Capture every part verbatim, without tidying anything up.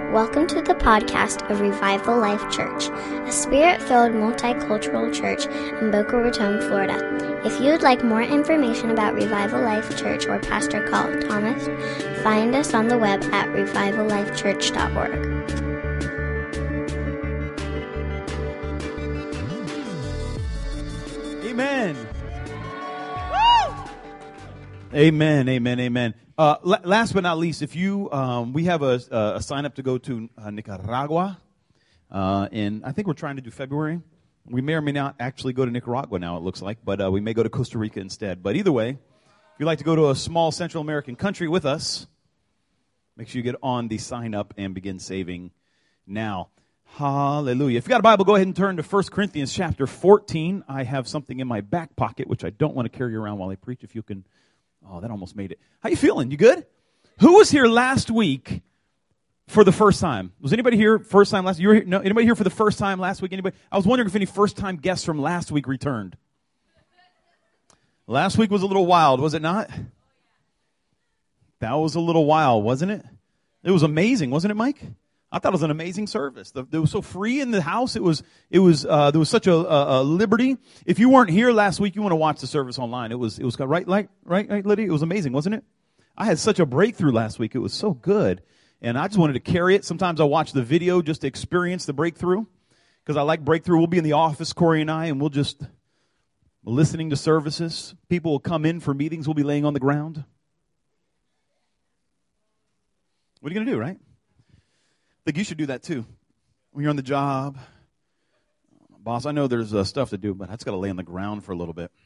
Welcome to the podcast of Revival Life Church, a spirit-filled multicultural church in Boca Raton, Florida. If you would like more information about Revival Life Church or Pastor Carl Thomas, find us on the web at revival life church dot org. Amen. Woo! Amen, amen, amen. Uh, l- last but not least, if you, um, we have a, a sign up to go to uh, Nicaragua, uh, and I think we're trying to do February. We may or may not actually go to Nicaragua now, it looks like, but uh, we may go to Costa Rica instead. But either way, if you'd like to go to a small Central American country with us, make sure you get on the sign up and begin saving now. Hallelujah. If you got a Bible, go ahead and turn to First Corinthians chapter fourteen. I have something in my back pocket, which I don't want to carry around while I preach. If you can, oh, that almost made it. How you feeling? You good? Who was here last week for the first time? Was anybody here first time last? You were here? No, anybody here for the first time last week? Anybody? I was wondering if any first time guests from last week returned. Last week was a little wild, was it not? That was a little wild, wasn't it? It was amazing, wasn't it, Mike? I thought it was an amazing service. The, it was so free in the house. It was, it was, uh, there was such a, a, a liberty. If you weren't here last week, you want to watch the service online. It was, it was right, right, right, right, Lydia? It was amazing, wasn't it? I had such a breakthrough last week. It was so good. And I just wanted to carry it. Sometimes I watch the video just to experience the breakthrough. Because I like breakthrough. We'll be in the office, Corey and I, and we'll just, listening to services. People will come in for meetings. We'll be laying on the ground. What are you going to do, right? I think you should do that too. When you're on the job, boss, I know there's uh, stuff to do, but I just got to lay on the ground for a little bit.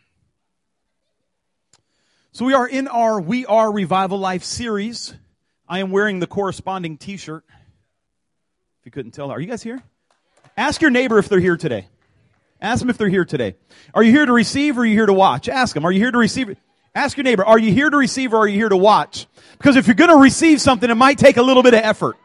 So we are in our We Are Revival Life series. I am wearing the corresponding t-shirt. If you couldn't tell, are you guys here? Ask your neighbor if they're here today. Ask them if they're here today. Are you here to receive or are you here to watch? Ask them, are you here to receive? Ask your neighbor, are you here to receive or are you here to watch? Because if you're going to receive something, it might take a little bit of effort.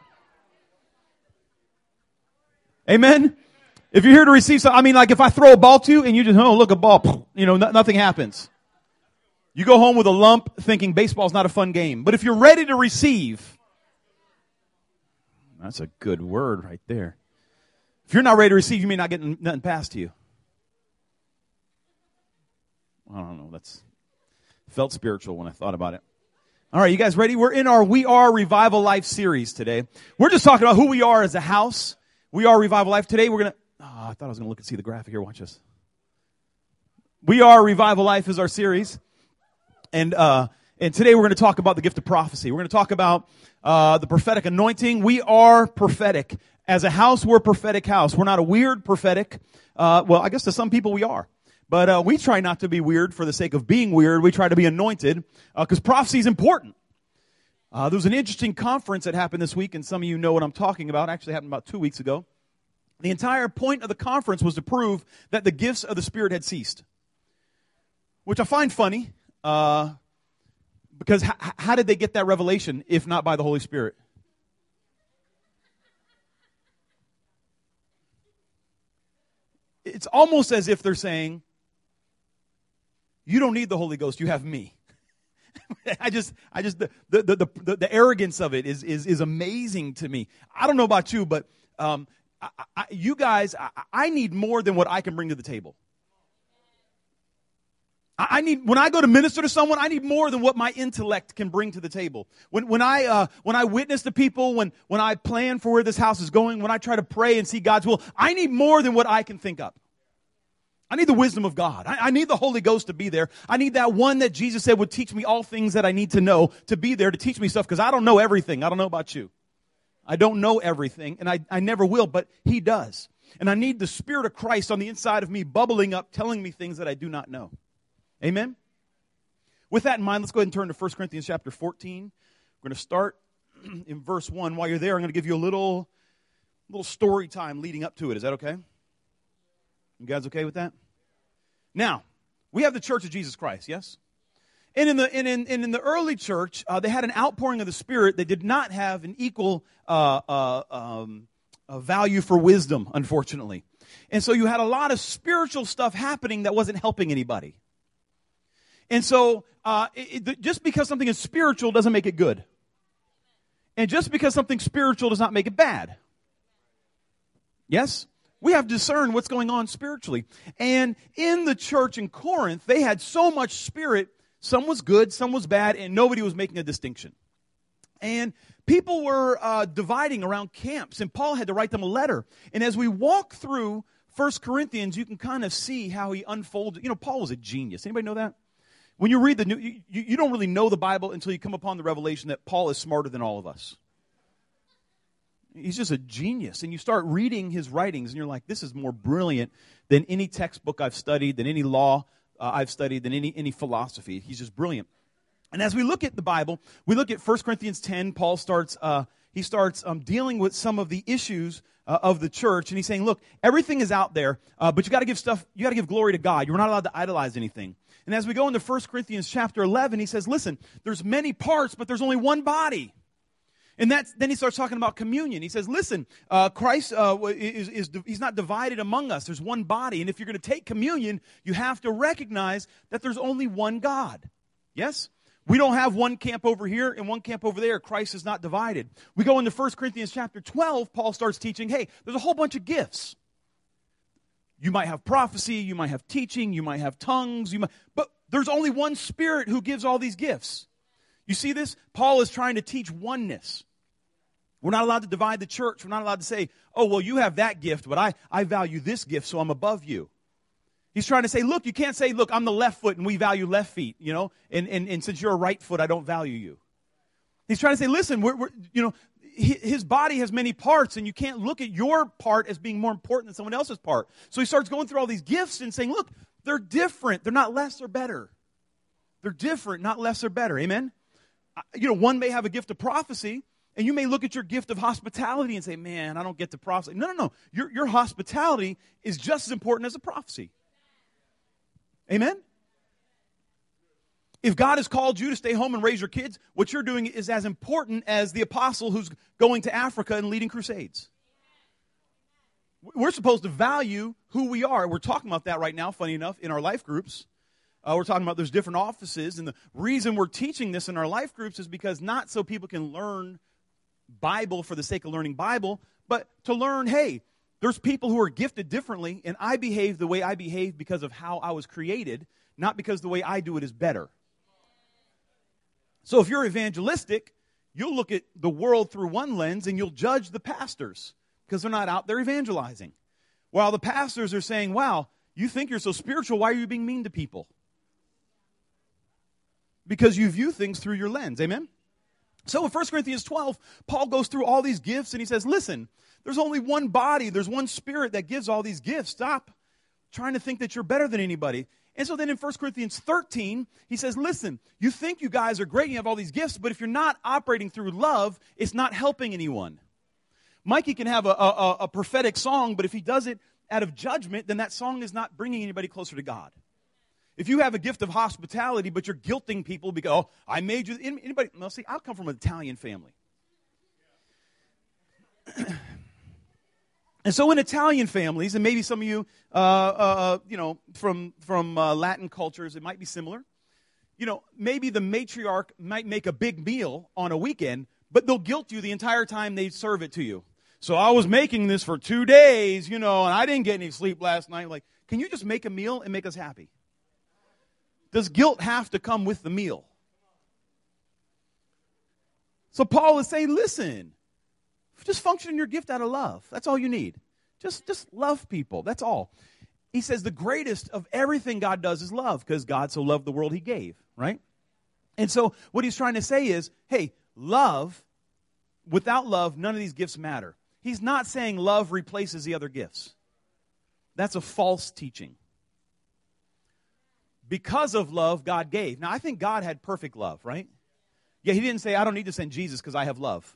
Amen? If you're here to receive something, I mean, like if I throw a ball to you and you just, oh, look, a ball, you know, no, nothing happens. You go home with a lump thinking baseball's not a fun game. But if you're ready to receive, that's a good word right there. If you're not ready to receive, you may not get nothing passed to you. I don't know, that's felt spiritual when I thought about it. All right, you guys ready? We're in our We Are Revival Life series today. We're just talking about who we are as a house. We Are Revival Life. Today we're going to, oh, I thought I was going to look and see the graphic here. Watch this. We Are Revival Life is our series. And, uh, and today we're going to talk about the gift of prophecy. We're going to talk about, uh, the prophetic anointing. We are prophetic. As a house, we're a prophetic house. We're not a weird prophetic. Uh, well, I guess to some people we are. But, uh, we try not to be weird for the sake of being weird. We try to be anointed, uh, because prophecy is important. Uh, there was an interesting conference that happened this week, and some of you know what I'm talking about. It actually happened about two weeks ago. The entire point of the conference was to prove that the gifts of the Spirit had ceased, which I find funny, uh, because h- how did they get that revelation if not by the Holy Spirit? It's almost as if they're saying, you don't need the Holy Ghost, you have me. I just, I just, the, the, the, the, the arrogance of it is, is, is amazing to me. I don't know about you, but, um, I, I, you guys, I, I need more than what I can bring to the table. I, I need, when I go to minister to someone, I need more than what my intellect can bring to the table. When, when I, uh, when I witness to people, when, when I plan for where this house is going, when I try to pray and see God's will, I need more than what I can think up. I need the wisdom of God. I, I need the Holy Ghost to be there. I need that one that Jesus said would teach me all things that I need to know to be there to teach me stuff because I don't know everything. I don't know about you. I don't know everything, and I, I never will, but He does. And I need the Spirit of Christ on the inside of me bubbling up, telling me things that I do not know. Amen? With that in mind, let's go ahead and turn to First Corinthians chapter fourteen. We're going to start in verse one. While you're there, I'm going to give you a little, little story time leading up to it. Is that okay? You guys okay with that? Now, we have the Church of Jesus Christ, yes? And in the and in, and in the early church, uh, they had an outpouring of the Spirit. They did not have an equal uh, uh, um, uh, value for wisdom, unfortunately. And so you had a lot of spiritual stuff happening that wasn't helping anybody. And so uh, it, it, just because something is spiritual doesn't make it good. And just because something's spiritual does not make it bad. Yes? We have to discern what's going on spiritually. And in the church in Corinth, they had so much spirit. Some was good, some was bad, and nobody was making a distinction. And people were uh, dividing around camps, and Paul had to write them a letter. And as we walk through First Corinthians, you can kind of see how he unfolded. You know, Paul was a genius. Anybody know that? When you read the New, you, you don't really know the Bible until you come upon the revelation that Paul is smarter than all of us. He's just a genius. And you start reading his writings, and you're like, this is more brilliant than any textbook I've studied, than any law uh, I've studied, than any, any philosophy. He's just brilliant. And as we look at the Bible, we look at First Corinthians ten. Paul starts, uh, he starts um, dealing with some of the issues uh, of the church. And he's saying, look, everything is out there, uh, but you got to give stuff, you got to give glory to God. You're not allowed to idolize anything. And as we go into First Corinthians chapter eleven, he says, listen, there's many parts, but there's only one body. And that's, then he starts talking about communion. He says, listen, uh, Christ uh, is, is, he's not divided among us. There's one body. And if you're going to take communion, you have to recognize that there's only one God. Yes? We don't have one camp over here and one camp over there. Christ is not divided. We go into First Corinthians chapter twelve, Paul starts teaching, hey, there's a whole bunch of gifts. You might have prophecy, you might have teaching, you might have tongues, you might, but there's only one Spirit who gives all these gifts. You see this? Paul is trying to teach oneness. We're not allowed to divide the church. We're not allowed to say, oh, well, you have that gift, but I, I value this gift, so I'm above you. He's trying to say, look, you can't say, look, I'm the left foot and we value left feet, you know, and, and, and since you're a right foot, I don't value you. He's trying to say, listen, we're, we're, you know, his body has many parts, and you can't look at your part as being more important than someone else's part. So he starts going through all these gifts and saying, look, they're different. They're not less or better. They're different, not less or better. Amen? You know, one may have a gift of prophecy, and you may look at your gift of hospitality and say, man, I don't get the prophecy. No, no, no. Your, your hospitality is just as important as a prophecy. Amen? If God has called you to stay home and raise your kids, what you're doing is as important as the apostle who's going to Africa and leading crusades. We're supposed to value who we are. We're talking about that right now, funny enough, in our life groups. Uh, we're talking about there's different offices, and the reason we're teaching this in our life groups is because not so people can learn Bible for the sake of learning Bible, but to learn, hey, there's people who are gifted differently, and I behave the way I behave because of how I was created, not because the way I do it is better. So if you're evangelistic, you'll look at the world through one lens, and you'll judge the pastors because they're not out there evangelizing. While the pastors are saying, wow, you think you're so spiritual, why are you being mean to people? Because you view things through your lens. Amen? So in First Corinthians twelve, Paul goes through all these gifts, and he says, listen, there's only one body. There's one Spirit that gives all these gifts. Stop trying to think that you're better than anybody. And so then in First Corinthians thirteen, he says, listen, you think you guys are great and you have all these gifts, but if you're not operating through love, it's not helping anyone. Mikey can have a, a, a prophetic song, but if he does it out of judgment, then that song is not bringing anybody closer to God. If you have a gift of hospitality, but you're guilting people because, oh, I made you, anybody, well, see, I come from an Italian family. And so in Italian families, and maybe some of you, uh, uh, you know, from from uh, Latin cultures, it might be similar. You know, maybe the matriarch might make a big meal on a weekend, but they'll guilt you the entire time they serve it to you. So I was making this for two days, you know, and I didn't get any sleep last night. Like, can you just make a meal and make us happy? Does guilt have to come with the meal? So Paul is saying, listen, just function in your gift out of love. That's all you need. Just, just love people. That's all. He says the greatest of everything God does is love, because God so loved the world he gave, right? And so what he's trying to say is, hey, love, without love, none of these gifts matter. He's not saying love replaces the other gifts. That's a false teaching. Because of love, God gave. Now, I think God had perfect love, right? Yeah, he didn't say, I don't need to send Jesus because I have love.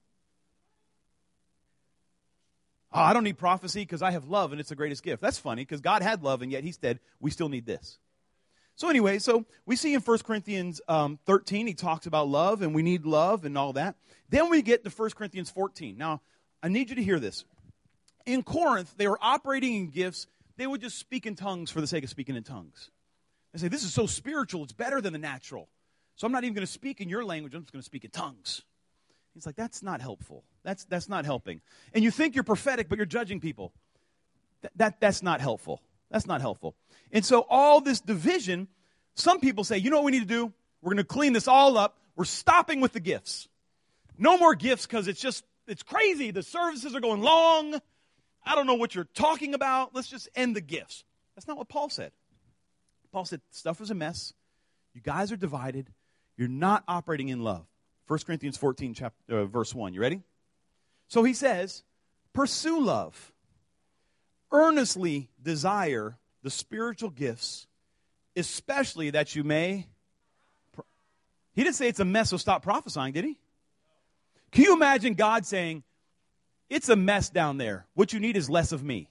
Oh, I don't need prophecy because I have love and it's the greatest gift. That's funny because God had love and yet he said, we still need this. So anyway, so we see in First Corinthians um, thirteen, he talks about love and we need love and all that. Then we get to First Corinthians fourteen. Now, I need you to hear this. In Corinth, they were operating in gifts. They would just speak in tongues for the sake of speaking in tongues. They say, this is so spiritual, it's better than the natural. So I'm not even going to speak in your language, I'm just going to speak in tongues. He's like, that's not helpful. That's that's not helping. And you think you're prophetic, but you're judging people. Th- that That's not helpful. That's not helpful. And so all this division, some people say, you know what we need to do? We're going to clean this all up. We're stopping with the gifts. No more gifts because it's just, it's crazy. The services are going long. I don't know what you're talking about. Let's just end the gifts. That's not what Paul said. Paul said, stuff is a mess. You guys are divided. You're not operating in love. First Corinthians fourteen, chapter, uh, verse one. You ready? So he says, pursue love. Earnestly desire the spiritual gifts, especially that you may... Pro- he didn't say it's a mess, so stop prophesying, did he? Can you imagine God saying, it's a mess down there. What you need is less of me.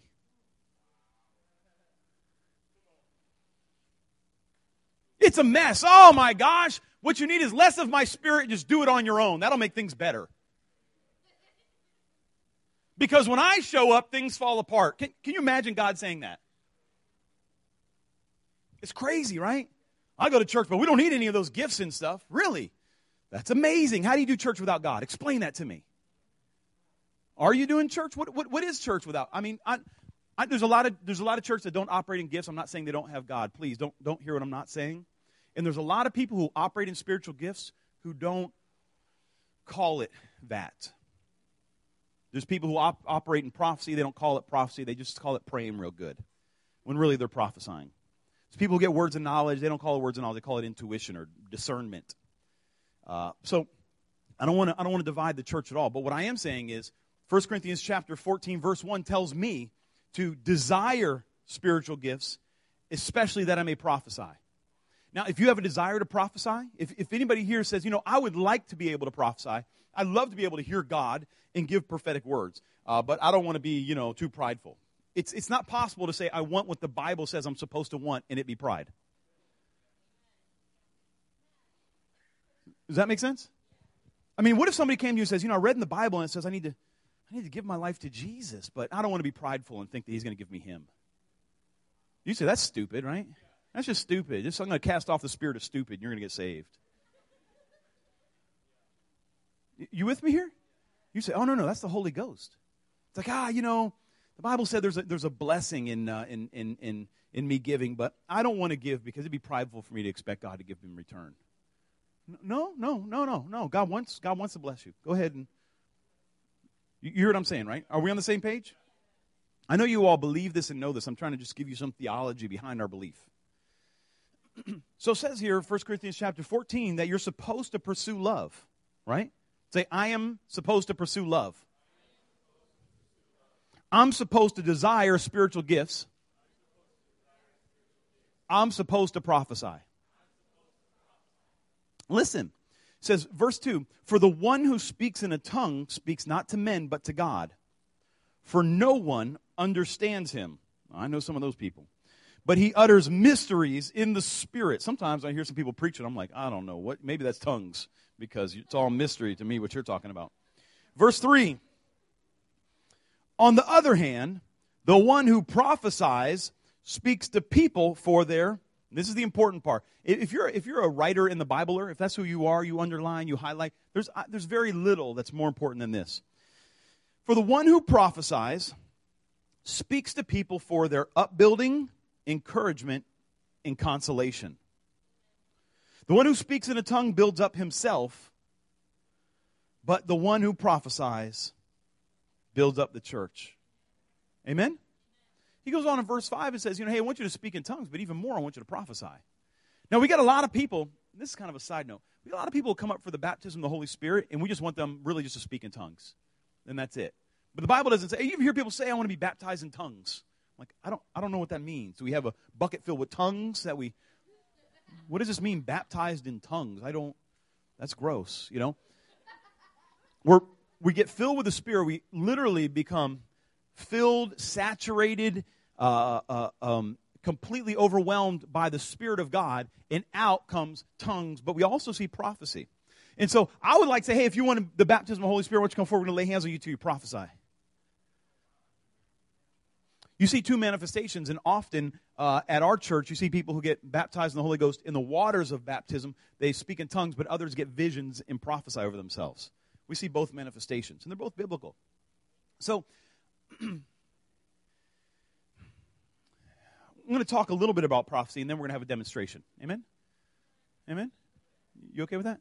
It's a mess. Oh my gosh. What you need is less of my spirit. Just do it on your own. That'll make things better. Because when I show up, things fall apart. Can, can you imagine God saying that? It's crazy, right? I go to church, but we don't need any of those gifts and stuff. Really? That's amazing. How do you do church without God? Explain that to me. Are you doing church? What what, what is church without? I mean, I, I, there's a lot of there's a lot of churches that don't operate in gifts. I'm not saying they don't have God. Please don't don't hear what I'm not saying. And there's a lot of people who operate in spiritual gifts who don't call it that. There's people who op- operate in prophecy. They don't call it prophecy. They just call it praying real good, when really they're prophesying. There's people who get words of knowledge. They don't call it words of knowledge. They call it intuition or discernment. Uh, so I don't want to I don't want to divide the church at all. But what I am saying is, First Corinthians chapter fourteen, verse one tells me to desire spiritual gifts, especially that I may prophesy. Now, if you have a desire to prophesy, if, if anybody here says, you know, I would like to be able to prophesy, I'd love to be able to hear God and give prophetic words, uh, but I don't want to be, you know, too prideful. It's it's not possible to say I want what the Bible says I'm supposed to want and it be pride. Does that make sense? I mean, what if somebody came to you and says, you know, I read in the Bible and it says I need to I need to give my life to Jesus, but I don't want to be prideful and think that he's going to give me him. You say, that's stupid, right? That's just stupid. Just, I'm going to cast off the spirit of stupid and you're going to get saved. You with me here? You say, oh, no, no, that's the Holy Ghost. It's like, ah, you know, the Bible said there's a, there's a blessing in, uh, in, in, in, in me giving, but I don't want to give because it'd be prideful for me to expect God to give in return. No, no, no, no, no. God wants, God wants to bless you. Go ahead and, you, you hear what I'm saying, right? Are we on the same page? I know you all believe this and know this. I'm trying to just give you some theology behind our belief. So it says here, First Corinthians chapter fourteen, that you're supposed to pursue love, right? Say, I am supposed to pursue love. I'm supposed to desire spiritual gifts. I'm supposed to prophesy. Listen, it says, verse two, for the one who speaks in a tongue speaks not to men, but to God. For no one understands him. I know some of those people. But he utters mysteries in the Spirit. Sometimes I hear some people preach and I'm like, I don't know. what. Maybe that's tongues, because it's all mystery to me what you're talking about. Verse three, on the other hand, the one who prophesies speaks to people for their, this is the important part. If you're if you're a writer in the Bible, or if that's who you are, you underline, you highlight, there's there's very little that's more important than this. For the one who prophesies speaks to people for their upbuilding, encouragement, and consolation. The one who speaks in a tongue builds up himself, but the one who prophesies builds up the church. Amen? He goes on in verse five and says, you know, hey, I want you to speak in tongues, but even more, I want you to prophesy. Now, we got a lot of people, this is kind of a side note, we got a lot of people who come up for the baptism of the Holy Spirit, and we just want them really just to speak in tongues. And that's it. But the Bible doesn't say, you hear people say, I want to be baptized in tongues. Like, I don't I don't know what that means. Do we have a bucket filled with tongues that we, what does this mean, baptized in tongues? I don't, that's gross, you know. We're, we get filled with the Spirit. We literally become filled, saturated, uh, uh, um, completely overwhelmed by the Spirit of God, and out comes tongues. But we also see prophecy. And so I would like to say, hey, if you want the baptism of the Holy Spirit, why don't you come forward, we're going to lay hands on you till you prophesy. You see two manifestations, and often uh, at our church, you see people who get baptized in the Holy Ghost in the waters of baptism. They speak in tongues, but others get visions and prophesy over themselves. We see both manifestations, and they're both biblical. So, I'm going to talk a little bit about prophecy, and then we're going to have a demonstration. Amen? Amen? You okay with that?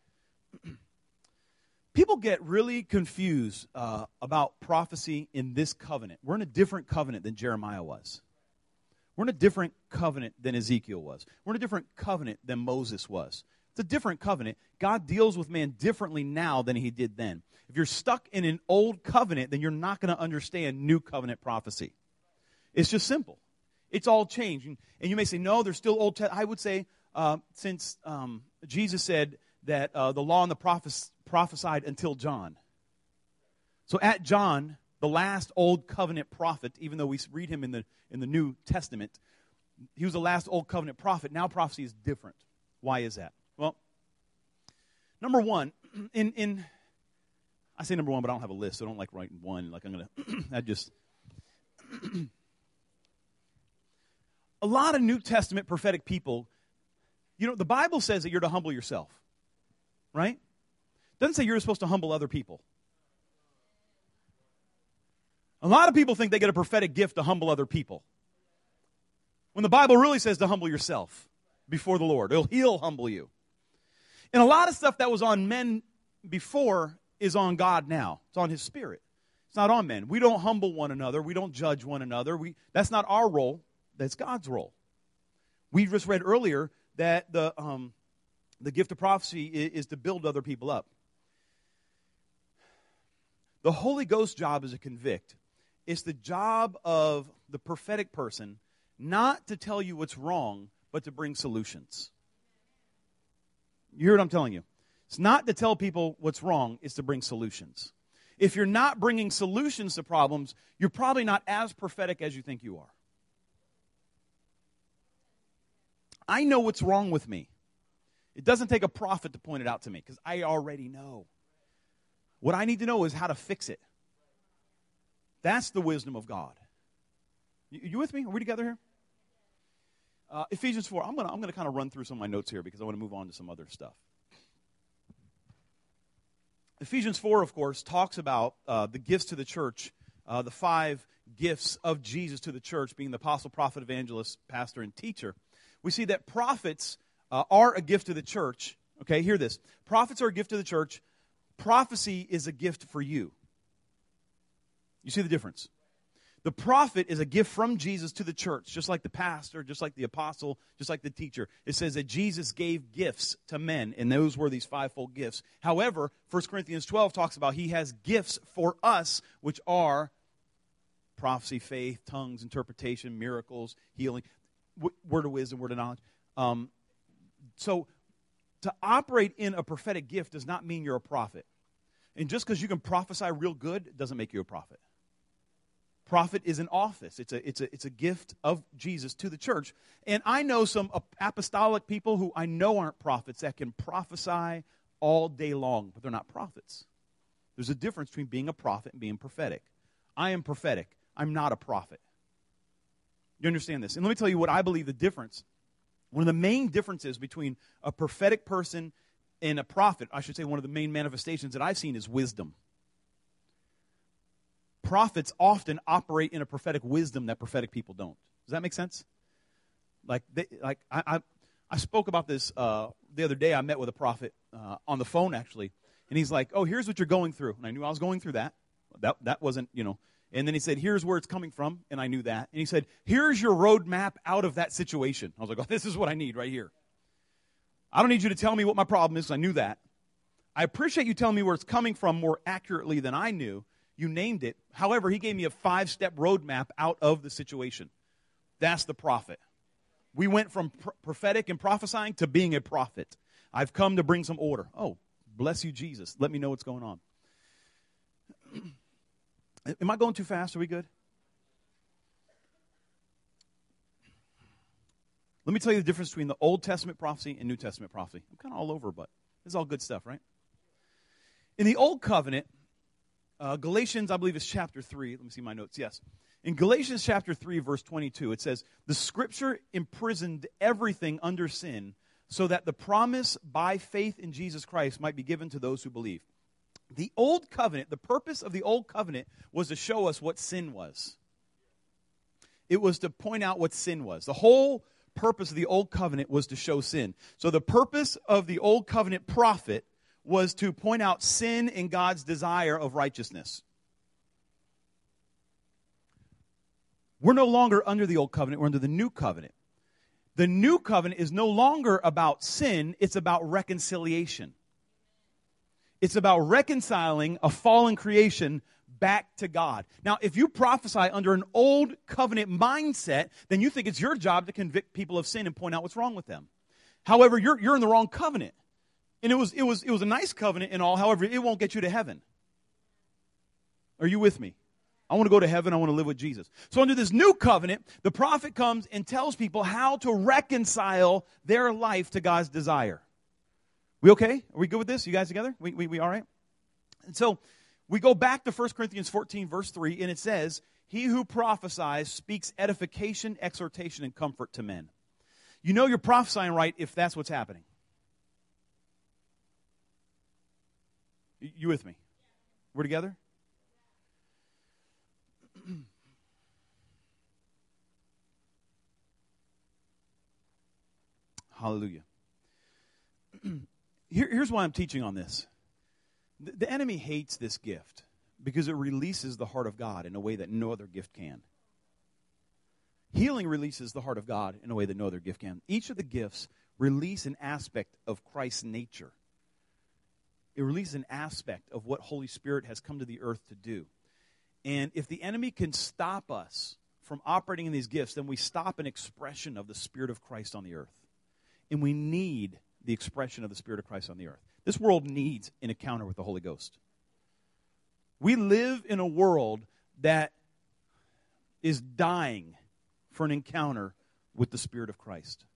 People get really confused uh, about prophecy in this covenant. We're in a different covenant than Jeremiah was. We're in a different covenant than Ezekiel was. We're in a different covenant than Moses was. It's a different covenant. God deals with man differently now than he did then. If you're stuck in an old covenant, then you're not going to understand new covenant prophecy. It's just simple. It's all changed. And you may say, no, there's still Old Testament. I would say, uh, since um, Jesus said that uh, the law and the prophets prophesied until John. So at John, the last old covenant prophet, even though we read him in the in the New Testament, he was the last old covenant prophet. Now prophecy is different. Why is that? Well, number one, in in I say number one, but I don't have a list, so I don't like writing one. Like I'm gonna, I just a lot of New Testament prophetic people. You know, the Bible says that you're to humble yourself, right? It doesn't say you're supposed to humble other people. A lot of people think they get a prophetic gift to humble other people, when the Bible really says to humble yourself before the Lord. He'll, he'll humble you. And a lot of stuff that was on men before is on God now. It's on His Spirit. It's not on men. We don't humble one another. We don't judge one another. We, that's not our role. That's God's role. We just read earlier that the um, the gift of prophecy is, is to build other people up. The Holy Ghost job is to convict. It's the job of the prophetic person not to tell you what's wrong, but to bring solutions. You hear what I'm telling you? It's not to tell people what's wrong, it's to bring solutions. If you're not bringing solutions to problems, you're probably not as prophetic as you think you are. I know what's wrong with me. It doesn't take a prophet to point it out to me, because I already know. What I need to know is how to fix it. That's the wisdom of God. You, you with me? Are we together here? Uh, Ephesians four. I'm going to I'm going to kind of run through some of my notes here because I want to move on to some other stuff. Ephesians four, of course, talks about uh, the gifts to the church, uh, the five gifts of Jesus to the church, being the apostle, prophet, evangelist, pastor, and teacher. We see that prophets uh, are a gift to the church. Okay, hear this. Prophets are a gift to the church. Prophecy is a gift for you. You see the difference? The prophet is a gift from Jesus to the church, just like the pastor, just like the apostle, just like the teacher. It says that Jesus gave gifts to men, and those were these fivefold gifts. However, First Corinthians twelve talks about he has gifts for us, which are prophecy, faith, tongues, interpretation, miracles, healing, w- word of wisdom, word of knowledge. Um, so to operate in a prophetic gift does not mean you're a prophet. And just because you can prophesy real good doesn't make you a prophet. Prophet is an office. It's a, it's a, it's a gift of Jesus to the church. And I know some apostolic people who I know aren't prophets that can prophesy all day long, but they're not prophets. There's a difference between being a prophet and being prophetic. I am prophetic. I'm not a prophet. You understand this? And let me tell you what I believe the difference. One of the main differences between a prophetic person and a prophet, I should say one of the main manifestations that I've seen is wisdom. Prophets often operate in a prophetic wisdom that prophetic people don't. Does that make sense? Like, they, like I, I, I spoke about this uh, the other day. I met with a prophet uh, on the phone, actually, and he's like, "Oh, here's what you're going through," and I knew I was going through that. That that wasn't, you know. And then he said, "Here's where it's coming from," and I knew that. And he said, "Here's your roadmap out of that situation." I was like, "Oh, this is what I need right here. I don't need you to tell me what my problem is. I knew that. I appreciate you telling me where it's coming from more accurately than I knew. You named it. However, he gave me a five-step roadmap out of the situation. That's the prophet. We went from pr- prophetic and prophesying to being a prophet. I've come to bring some order. Oh, bless you, Jesus. Let me know what's going on. Am I going too fast? Are we good? Let me tell you the difference between the Old Testament prophecy and New Testament prophecy. I'm kind of all over, but this is all good stuff, right? In the Old Covenant, Uh, Galatians, I believe, is chapter three. Let me see my notes. Yes. In Galatians chapter three, verse twenty-two, it says, "The Scripture imprisoned everything under sin so that the promise by faith in Jesus Christ might be given to those who believe." The old covenant, the purpose of the old covenant was to show us what sin was. It was to point out what sin was. The whole purpose of the old covenant was to show sin. So the purpose of the old covenant prophet was to point out sin in God's desire of righteousness. We're no longer under the old covenant, we're under the new covenant. The new covenant is no longer about sin, it's about reconciliation. It's about reconciling a fallen creation back to God. Now, if you prophesy under an old covenant mindset, then you think it's your job to convict people of sin and point out what's wrong with them. However, you're you're in the wrong covenant. And it was it was it was a nice covenant and all, however, it won't get you to heaven. Are you with me? I want to go to heaven, I want to live with Jesus. So under this new covenant, the prophet comes and tells people how to reconcile their life to God's desire. We okay? Are we good with this? You guys together? We, we, we all right? And so we go back to First Corinthians fourteen, verse three, and it says, he who prophesies speaks edification, exhortation, and comfort to men. You know you're prophesying right if that's what's happening. You with me? We're together? Hallelujah. Here, here's why I'm teaching on this. The, the enemy hates this gift because it releases the heart of God in a way that no other gift can. Healing releases the heart of God in a way that no other gift can. Each of the gifts release an aspect of Christ's nature. It releases an aspect of what Holy Spirit has come to the earth to do. And if the enemy can stop us from operating in these gifts, then we stop an expression of the Spirit of Christ on the earth. And we need the expression of the Spirit of Christ on the earth. This world needs an encounter with the Holy Ghost. We live in a world that is dying for an encounter with the Spirit of Christ.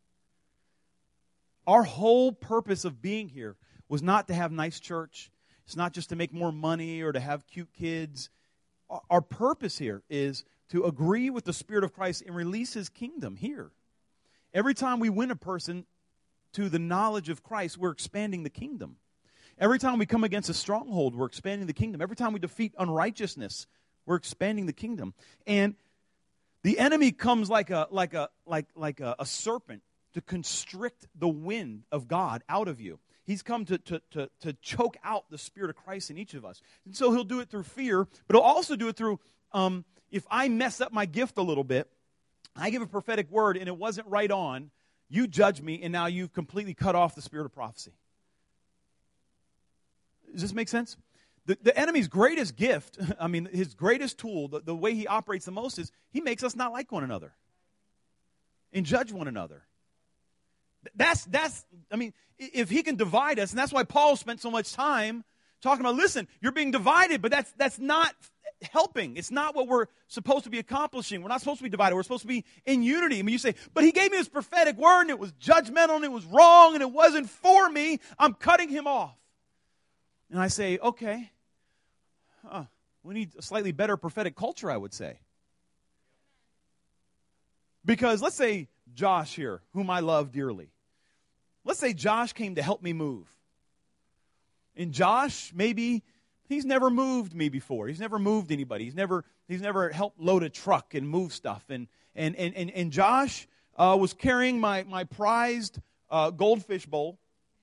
Our whole purpose of being here was not to have nice church. It's not just to make more money or to have cute kids. Our purpose here is to agree with the Spirit of Christ and release His kingdom here. Every time we win a person to the knowledge of Christ, we're expanding the kingdom. Every time we come against a stronghold, we're expanding the kingdom. Every time we defeat unrighteousness, we're expanding the kingdom. And the enemy comes like a like a like like a, a serpent to constrict the wind of God out of you. He's come to, to, to, to choke out the Spirit of Christ in each of us. And so he'll do it through fear, but he'll also do it through, um, if I mess up my gift a little bit, I give a prophetic word and it wasn't right on, you judge me and now you've completely cut off the spirit of prophecy. Does this make sense? The, the enemy's greatest gift, I mean, his greatest tool, the, the way he operates the most is he makes us not like one another and judge one another. That's, that's, I mean, if he can divide us, and that's why Paul spent so much time talking about, listen, you're being divided, but that's that's not helping. It's not what we're supposed to be accomplishing. We're not supposed to be divided. We're supposed to be in unity. I mean, you say, but he gave me this prophetic word, and it was judgmental, and it was wrong, and it wasn't for me. I'm cutting him off. And I say, okay, huh, we need a slightly better prophetic culture, I would say. Because let's say Josh here, whom I love dearly. Let's say Josh came to help me move. And Josh, maybe he's never moved me before. He's never moved anybody. He's never he's never helped load a truck and move stuff. And and and and, and Josh uh, was carrying my my prized uh, goldfish bowl.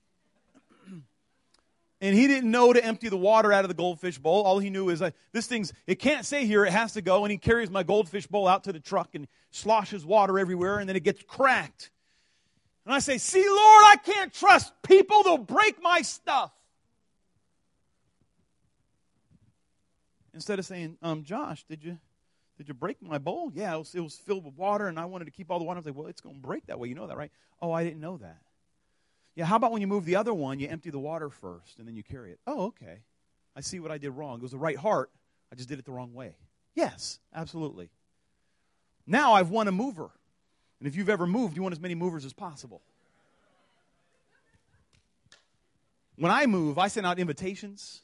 And he didn't know to empty the water out of the goldfish bowl. All he knew is, uh, this thing's, it can't stay here, it has to go. And he carries my goldfish bowl out to the truck and sloshes water everywhere, and then it gets cracked. And I say, see, Lord, I can't trust people. They'll break my stuff. Instead of saying, um, Josh, did you did you break my bowl? Yeah, it was, it was filled with water, and I wanted to keep all the water. I was like, well, it's going to break that way. You know that, right? Oh, I didn't know that. Yeah, how about when you move the other one, you empty the water first, and then you carry it? Oh, okay. I see what I did wrong. It was the right heart. I just did it the wrong way. Yes, absolutely. Now I've won a mover. And if you've ever moved, you want as many movers as possible. When I move, I send out invitations.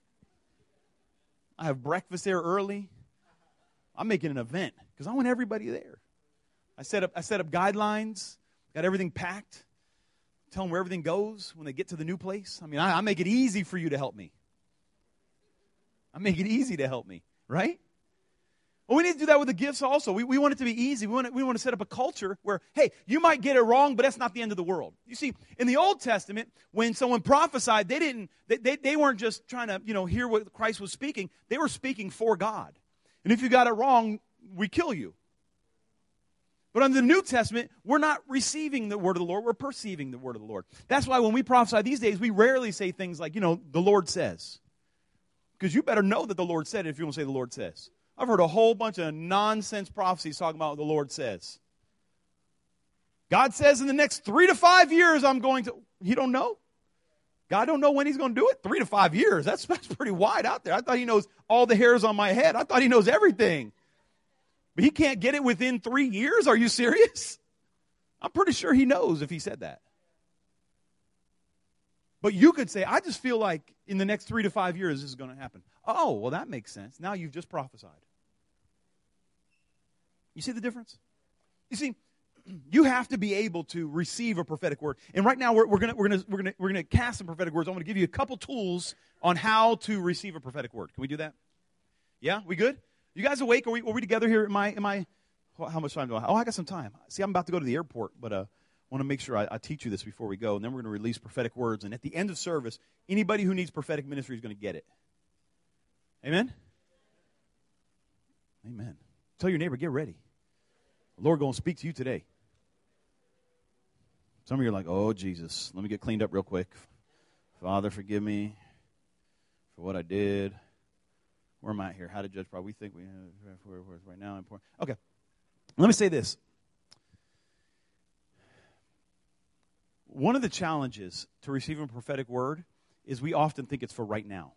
I have breakfast there early. I'm making an event because I want everybody there. I set up I set up guidelines, got everything packed. Tell them where everything goes when they get to the new place. I mean, I, I make it easy for you to help me. make it easy to help me, right? Well, we need to do that with the gifts also. We, we want it to be easy. We want, to, we want to set up a culture where, hey, you might get it wrong, but that's not the end of the world. You see, in the Old Testament, when someone prophesied, they didn't, they, they, they weren't just trying to, you know, hear what Christ was speaking. They were speaking for God. And if you got it wrong, we kill you. But under the New Testament, we're not receiving the word of the Lord. We're perceiving the word of the Lord. That's why when we prophesy these days, we rarely say things like, you know, the Lord says. Because you better know that the Lord said it if you want to say the Lord says. I've heard a whole bunch of nonsense prophecies talking about what the Lord says. God says in the next three to five years I'm going to... You don't know? God don't know when he's going to do it? Three to five years. That's, that's pretty wide out there. I thought he knows all the hairs on my head. I thought he knows everything. But he can't get it within three years? Are you serious? I'm pretty sure he knows if he said that. But you could say, I just feel like in the next three to five years this is going to happen. Oh, well, that makes sense. Now you've just prophesied. You see the difference? You see, you have to be able to receive a prophetic word. And right now we're, we're going we're gonna, we're gonna, we're gonna cast some prophetic words. I'm going to give you a couple tools on how to receive a prophetic word. Can we do that? Yeah? We good? You guys awake? Are we, are we together here? Am I, am I, how much time do I have? Oh, I got some time. See, I'm about to go to the airport, but uh, I want to make sure I, I teach you this before we go, and then we're going to release prophetic words. And at the end of service, anybody who needs prophetic ministry is going to get it. Amen? Amen. Tell your neighbor, get ready. The Lord going to speak to you today. Some of you are like, oh, Jesus, let me get cleaned up real quick. Father, forgive me for what I did. Where am I here? How to judge probably. We think we have where, where, right now. Important. Okay. Let me say this. One of the challenges to receiving a prophetic word is we often think it's for right now.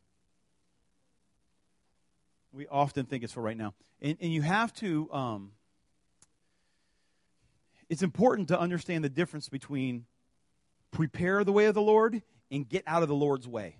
We often think it's for right now. And, and you have to, um, it's important to understand the difference between prepare the way of the Lord and get out of the Lord's way.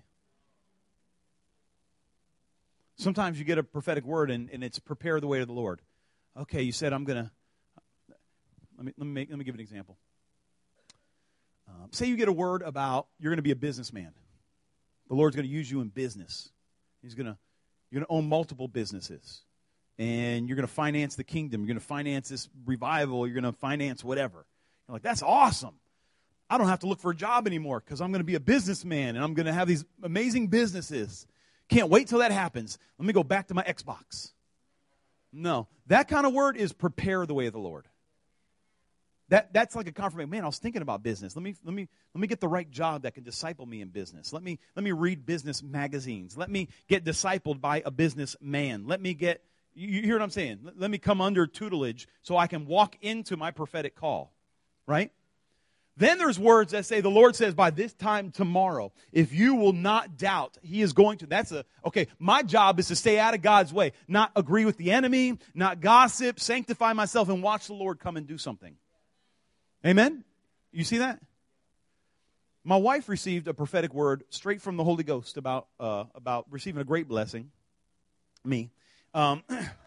Sometimes you get a prophetic word and, and it's prepare the way of the Lord. Okay, you said I'm going to, let me, let me, make, let me give an example. Um, say you get a word about you're going to be a businessman. The Lord's going to use you in business. He's going to, you're going to own multiple businesses. And you're going to finance the kingdom. You're going to finance this revival. You're going to finance whatever. You're like, that's awesome. I don't have to look for a job anymore because I'm going to be a businessman and I'm going to have these amazing businesses. Can't wait till that happens. Let me go back to my Xbox. No. That kind of word is prepare the way of the Lord. That that's like a confirmation. Man, I was thinking about business. Let me let me let me get the right job that can disciple me in business. Let me let me read business magazines. Let me get discipled by a businessman. Let me get you, you hear what I'm saying? Let, let me come under tutelage so I can walk into my prophetic call. Right? Then there's words that say, the Lord says, by this time tomorrow, if you will not doubt, he is going to. That's a, okay, my job is to stay out of God's way, not agree with the enemy, not gossip, sanctify myself, and watch the Lord come and do something. Amen? You see that? My wife received a prophetic word straight from the Holy Ghost about, uh, about receiving a great blessing. Me. Um,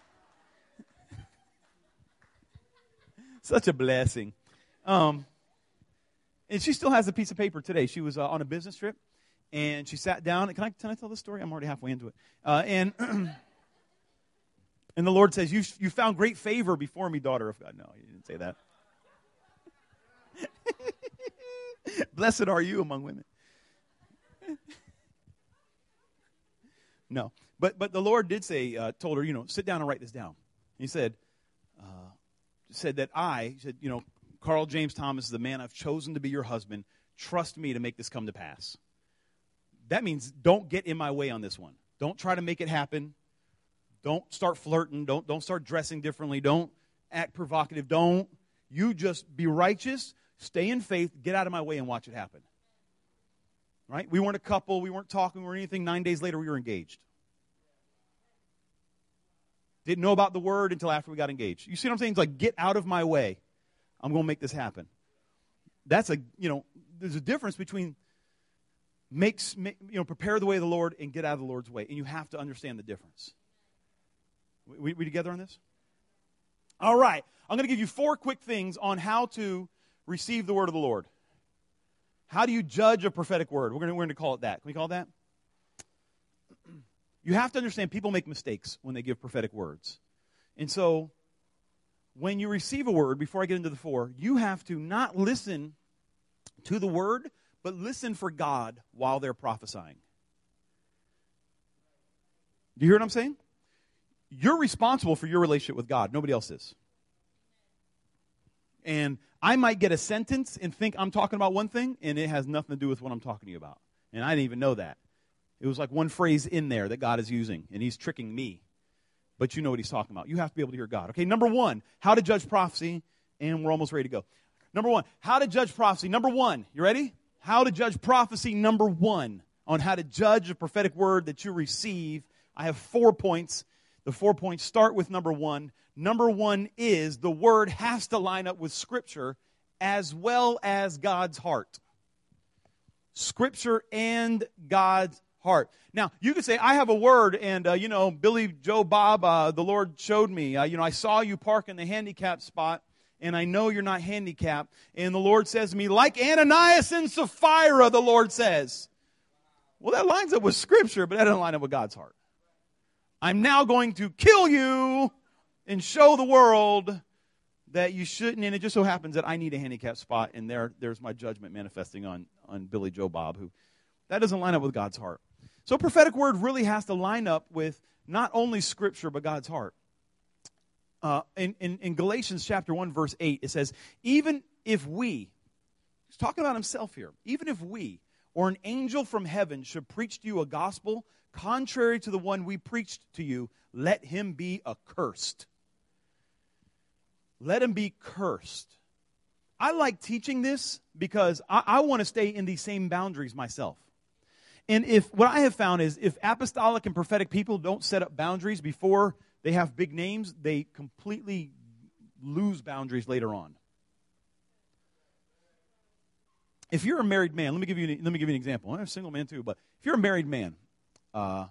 such a blessing. Um... And she still has a piece of paper today. She was uh, on a business trip, and she sat down. Can I, can I tell this story? I'm already halfway into it. Uh, and and the Lord says, you you found great favor before me, daughter of God. No, he didn't say that. Blessed are you among women. No. But but the Lord did say, uh, told her, you know, sit down and write this down. He said, uh, said that I, said, you know, Carl James Thomas is the man I've chosen to be your husband. Trust me to make this come to pass. That means don't get in my way on this one. Don't try to make it happen. Don't start flirting. Don't, don't start dressing differently. Don't act provocative. Don't. You just be righteous, stay in faith, get out of my way and watch it happen. Right? We weren't a couple. We weren't talking or anything. Nine days later, we were engaged. Didn't know about the word until after we got engaged. You see what I'm saying? It's like, get out of my way. I'm going to make this happen. That's a, you know, there's a difference between makes, make, you know, prepare the way of the Lord and get out of the Lord's way. And you have to understand the difference. We, we together on this? All right. I'm going to give you four quick things on how to receive the word of the Lord. How do you judge a prophetic word? We're going to, we're going to call it that. Can we call it that? you have to understand people make mistakes when they give prophetic words. And so when you receive a word, before I get into the four, you have to not listen to the word, but listen for God while they're prophesying. Do you hear what I'm saying? You're responsible for your relationship with God. Nobody else is. And I might get a sentence and think I'm talking about one thing, and it has nothing to do with what I'm talking to you about. And I didn't even know that. It was like one phrase in there that God is using, and he's tricking me. But you know what he's talking about. You have to be able to hear God. Okay, number one, how to judge prophecy, and we're almost ready to go. Number one, how to judge prophecy. Number one, you ready? How to judge prophecy, number one, on how to judge a prophetic word that you receive. I have four points. The four points start with number one. Number one is the word has to line up with Scripture as well as God's heart. Scripture and God's heart. Now, you could say, I have a word, and, uh, you know, Billy Joe Bob, uh, the Lord showed me, uh, you know, I saw you park in the handicapped spot, and I know you're not handicapped. And the Lord says to me, like Ananias and Sapphira, the Lord says. Well, that lines up with Scripture, but that doesn't line up with God's heart. I'm now going to kill you and show the world that you shouldn't. And it just so happens that I need a handicapped spot, and there, there's my judgment manifesting on, on Billy Joe Bob, who that doesn't line up with God's heart. So a prophetic word really has to line up with not only Scripture, but God's heart. Uh, in, in, in Galatians chapter one, verse eight, it says, even if we, he's talking about himself here, even if we or an angel from heaven should preach to you a gospel contrary to the one we preached to you, let him be accursed. Let him be cursed. I like teaching this because I, I want to stay in these same boundaries myself. And if what I have found is if apostolic and prophetic people don't set up boundaries before they have big names, they completely lose boundaries later on. If you're a married man, let me give you an, let me give you an example. I'm a single man too, but if you're a married man, uh,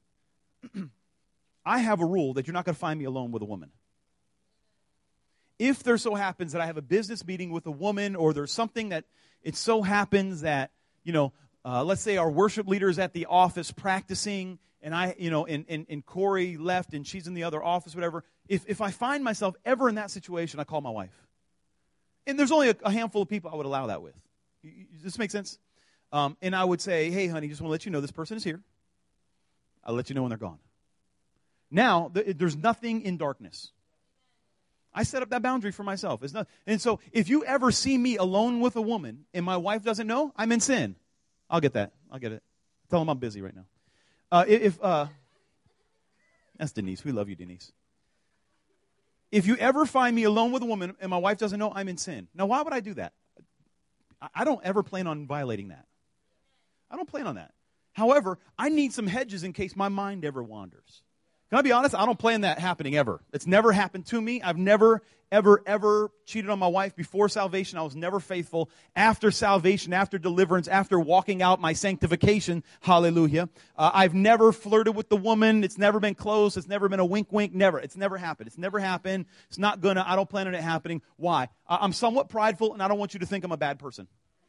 I have a rule that you're not going to find me alone with a woman. If there so happens that I have a business meeting with a woman, or there's something that it so happens that, you know, uh, let's say our worship leader is at the office practicing, and I, you know, and, and, and Corey left and she's in the other office, whatever. If if I find myself ever in that situation, I call my wife. And there's only a, a handful of people I would allow that with. Does this make sense? Um, and I would say, hey, honey, just want to let you know this person is here. I'll let you know when they're gone. Now, th- there's nothing in darkness. I set up that boundary for myself. It's not, and so if you ever see me alone with a woman and my wife doesn't know, I'm in sin. I'll get that. I'll get it. Tell them I'm busy right now. Uh, if uh, That's Denise. We love you, Denise. If you ever find me alone with a woman and my wife doesn't know, I'm in sin. Now, why would I do that? I, I don't ever plan on violating that. I don't plan on that. However, I need some hedges in case my mind ever wanders. Can I be honest? I don't plan that happening ever. It's never happened to me. I've never, ever, ever cheated on my wife before salvation. I was never faithful. After salvation, after deliverance, after walking out my sanctification, hallelujah, uh, I've never flirted with the woman. It's never been close. It's never been a wink, wink, never. It's never happened. It's never happened. It's not gonna. I don't plan on it happening. Why? Uh, I'm somewhat prideful, and I don't want you to think I'm a bad person.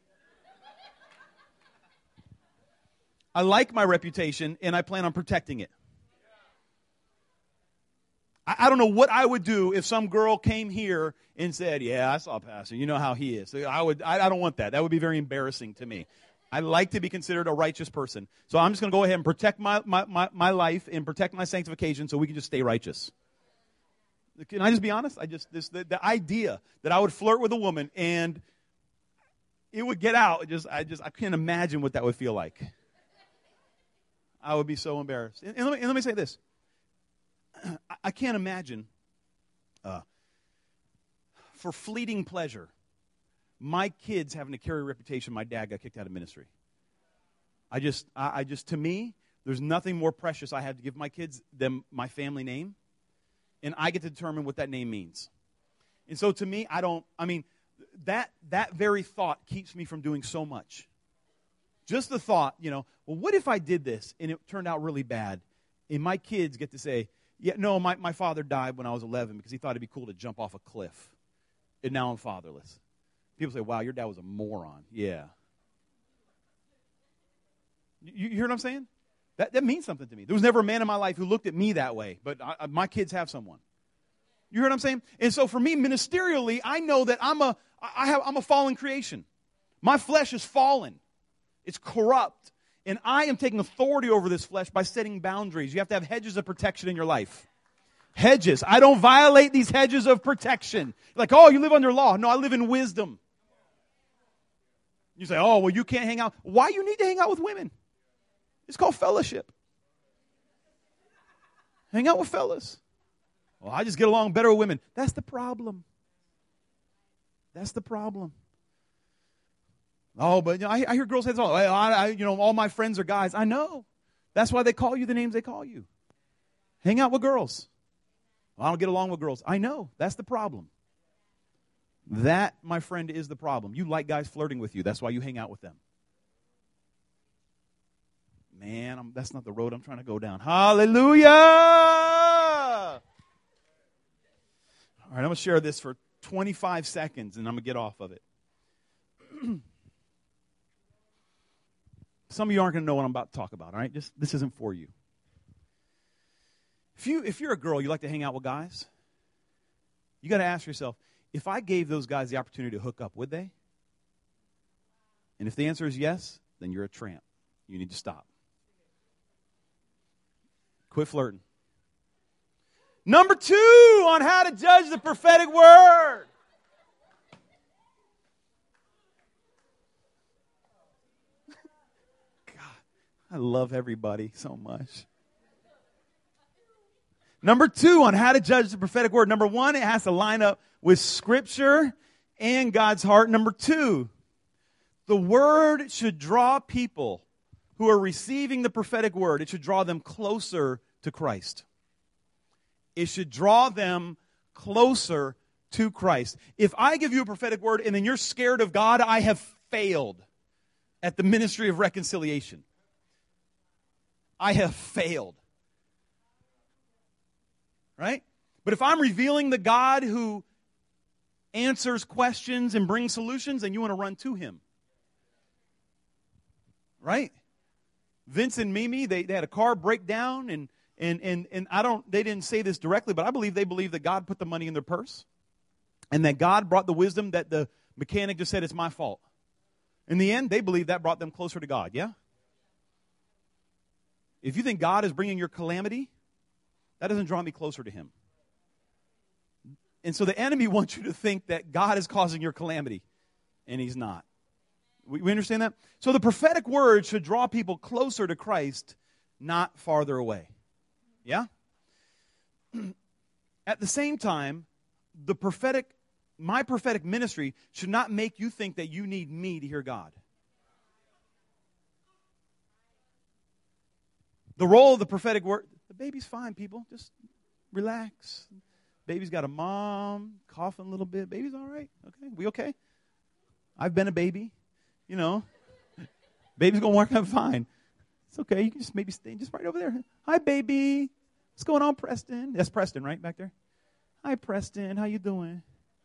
I like my reputation, and I plan on protecting it. I don't know what I would do if some girl came here and said, yeah, I saw Pastor. You know how he is. I would. I, I don't want that. That would be very embarrassing to me. I like to be considered a righteous person. So I'm just going to go ahead and protect my, my, my, my life and protect my sanctification so we can just stay righteous. Can I just be honest? I just this the, the idea that I would flirt with a woman and it would get out. It just I just I can't imagine what that would feel like. I would be so embarrassed. And, and, let, me, and let me say this. I can't imagine, uh, for fleeting pleasure, my kids having to carry a reputation my dad got kicked out of ministry. I just, I, I just, to me, there's nothing more precious I have to give my kids than my family name, and I get to determine what that name means. And so to me, I don't, I mean, that that very thought keeps me from doing so much. Just the thought, you know, well, what if I did this and it turned out really bad, and my kids get to say, yeah, no, my, my father died when I was eleven because he thought it'd be cool to jump off a cliff. And now I'm fatherless. People say, wow, your dad was a moron. Yeah. You, you hear what I'm saying? That, that means something to me. There was never a man in my life who looked at me that way, but I, my kids have someone. You hear what I'm saying? And so for me, ministerially, I know that I'm a, I have, I'm a fallen creation. My flesh is fallen. It's corrupt. And I am taking authority over this flesh by setting boundaries. You have to have hedges of protection in your life. Hedges. I don't violate these hedges of protection. Like, oh, you live under law. No, I live in wisdom. You say, oh, well, you can't hang out. Why you need to hang out with women? It's called fellowship. Hang out with fellas. Well, I just get along better with women. That's the problem. That's the problem. Oh, but you know, I, I hear girls say this all. I, I, you know, all my friends are guys. I know. That's why they call you the names they call you. Hang out with girls. Well, I don't get along with girls. I know. That's the problem. That, my friend, is the problem. You like guys flirting with you. That's why you hang out with them. Man, I'm, that's not the road I'm trying to go down. Hallelujah! All right, I'm going to share this for twenty-five seconds, and I'm going to get off of it. Some of you aren't going to know what I'm about to talk about, all right? Just, this isn't for you. If, you. if you're a girl, you like to hang out with guys, you got to ask yourself, if I gave those guys the opportunity to hook up, would they? And if the answer is yes, then you're a tramp. You need to stop. Quit flirting. Number two on how to judge the prophetic word. God, I love everybody so much. Number two on how to judge the prophetic word. Number one, it has to line up with Scripture and God's heart. Number two, the word should draw people who are receiving the prophetic word. It should draw them closer to Christ. It should draw them closer to Christ. If I give you a prophetic word and then you're scared of God, I have failed at the ministry of reconciliation. I have failed. Right? But if I'm revealing the God who answers questions and brings solutions, then you want to run to Him. Right? Vince and Mimi, they, they had a car breakdown, and and and and I don't they didn't say this directly, but I believe they believe that God put the money in their purse, and that God brought the wisdom that the mechanic just said it's my fault. In the end, they believe that brought them closer to God. Yeah? If you think God is bringing your calamity, that doesn't draw me closer to Him. And so the enemy wants you to think that God is causing your calamity, and He's not. We, we understand that? So the prophetic word should draw people closer to Christ, not farther away. Yeah? At the same time, the prophetic, my prophetic ministry should not make you think that you need me to hear God. The role of the prophetic word, the baby's fine, people. Just relax. Baby's got a mom, coughing a little bit. Baby's all right. Okay, we okay? I've been a baby. You know, baby's going to work out fine. It's okay. You can just maybe stay just right over there. Hi, baby. What's going on, Preston? That's Preston, right, back there? Hi, Preston. How you doing?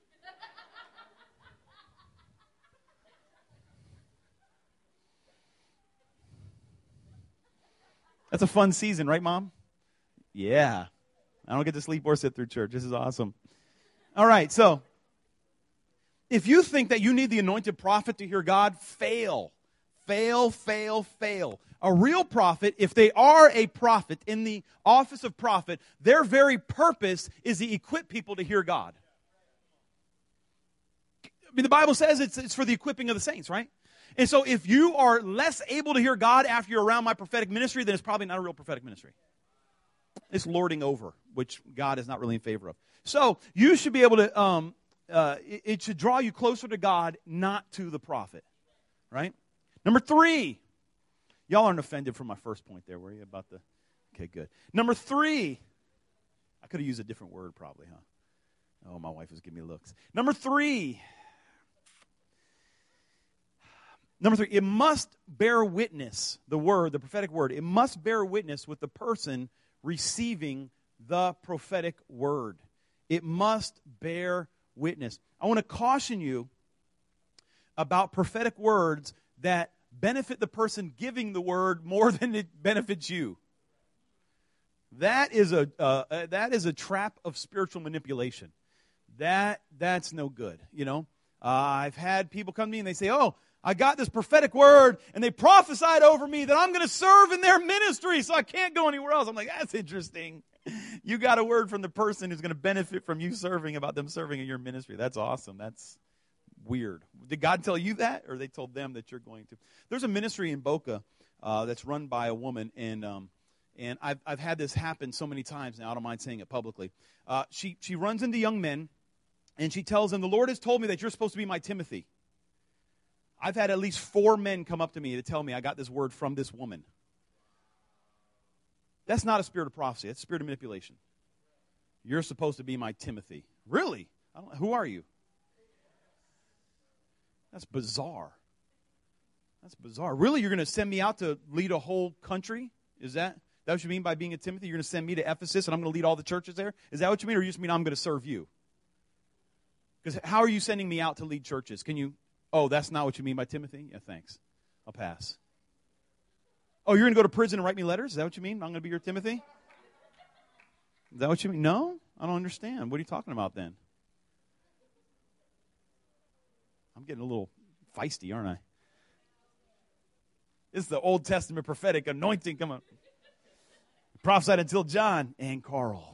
That's a fun season, right, Mom? Yeah. I don't get to sleep or sit through church. This is awesome. All right, so if you think that you need the anointed prophet to hear God, fail. Fail, fail, fail. A real prophet, if they are a prophet in the office of prophet, their very purpose is to equip people to hear God. I mean, the Bible says it's, it's for the equipping of the saints, right? And so if you are less able to hear God after you're around my prophetic ministry, then it's probably not a real prophetic ministry. It's lording over, which God is not really in favor of. So you should be able to, um, uh, it, it should draw you closer to God, not to the prophet, right? Number three. Y'all aren't offended from my first point there, were you, about the, okay, good. Number three. I could have used a different word probably, huh? Oh, my wife was giving me looks. Number three. Number three, it must bear witness, the word, the prophetic word, it must bear witness with the person receiving the prophetic word. It must bear witness. I want to caution you about prophetic words that benefit the person giving the word more than it benefits you. That is a uh, uh, that is a trap of spiritual manipulation. That that's no good, you know. Uh, I've had people come to me and they say, "Oh, I got this prophetic word, and they prophesied over me that I'm going to serve in their ministry, so I can't go anywhere else." I'm like, that's interesting. You got a word from the person who's going to benefit from you serving about them serving in your ministry. That's awesome. That's weird. Did God tell you that, or they told them that you're going to? There's a ministry in Boca uh, that's run by a woman, and um, and I've I've had this happen so many times now. I don't mind saying it publicly. Uh, she she runs into young men, and she tells them, "The Lord has told me that you're supposed to be my Timothy." I've had at least four men come up to me to tell me I got this word from this woman. That's not a spirit of prophecy. That's a spirit of manipulation. You're supposed to be my Timothy. Really? I don't, who are you? That's bizarre. That's bizarre. Really, you're going to send me out to lead a whole country? Is that, that what you mean by being a Timothy? You're going to send me to Ephesus and I'm going to lead all the churches there? Is that what you mean? Or you just mean I'm going to serve you? Because how are you sending me out to lead churches? Can you... Oh, that's not what you mean by Timothy? Yeah, thanks. I'll pass. Oh, you're going to go to prison and write me letters? Is that what you mean? I'm going to be your Timothy? Is that what you mean? No? I don't understand. What are you talking about then? I'm getting a little feisty, aren't I? This is the Old Testament prophetic anointing. Come on. Prophesied until John and Carl.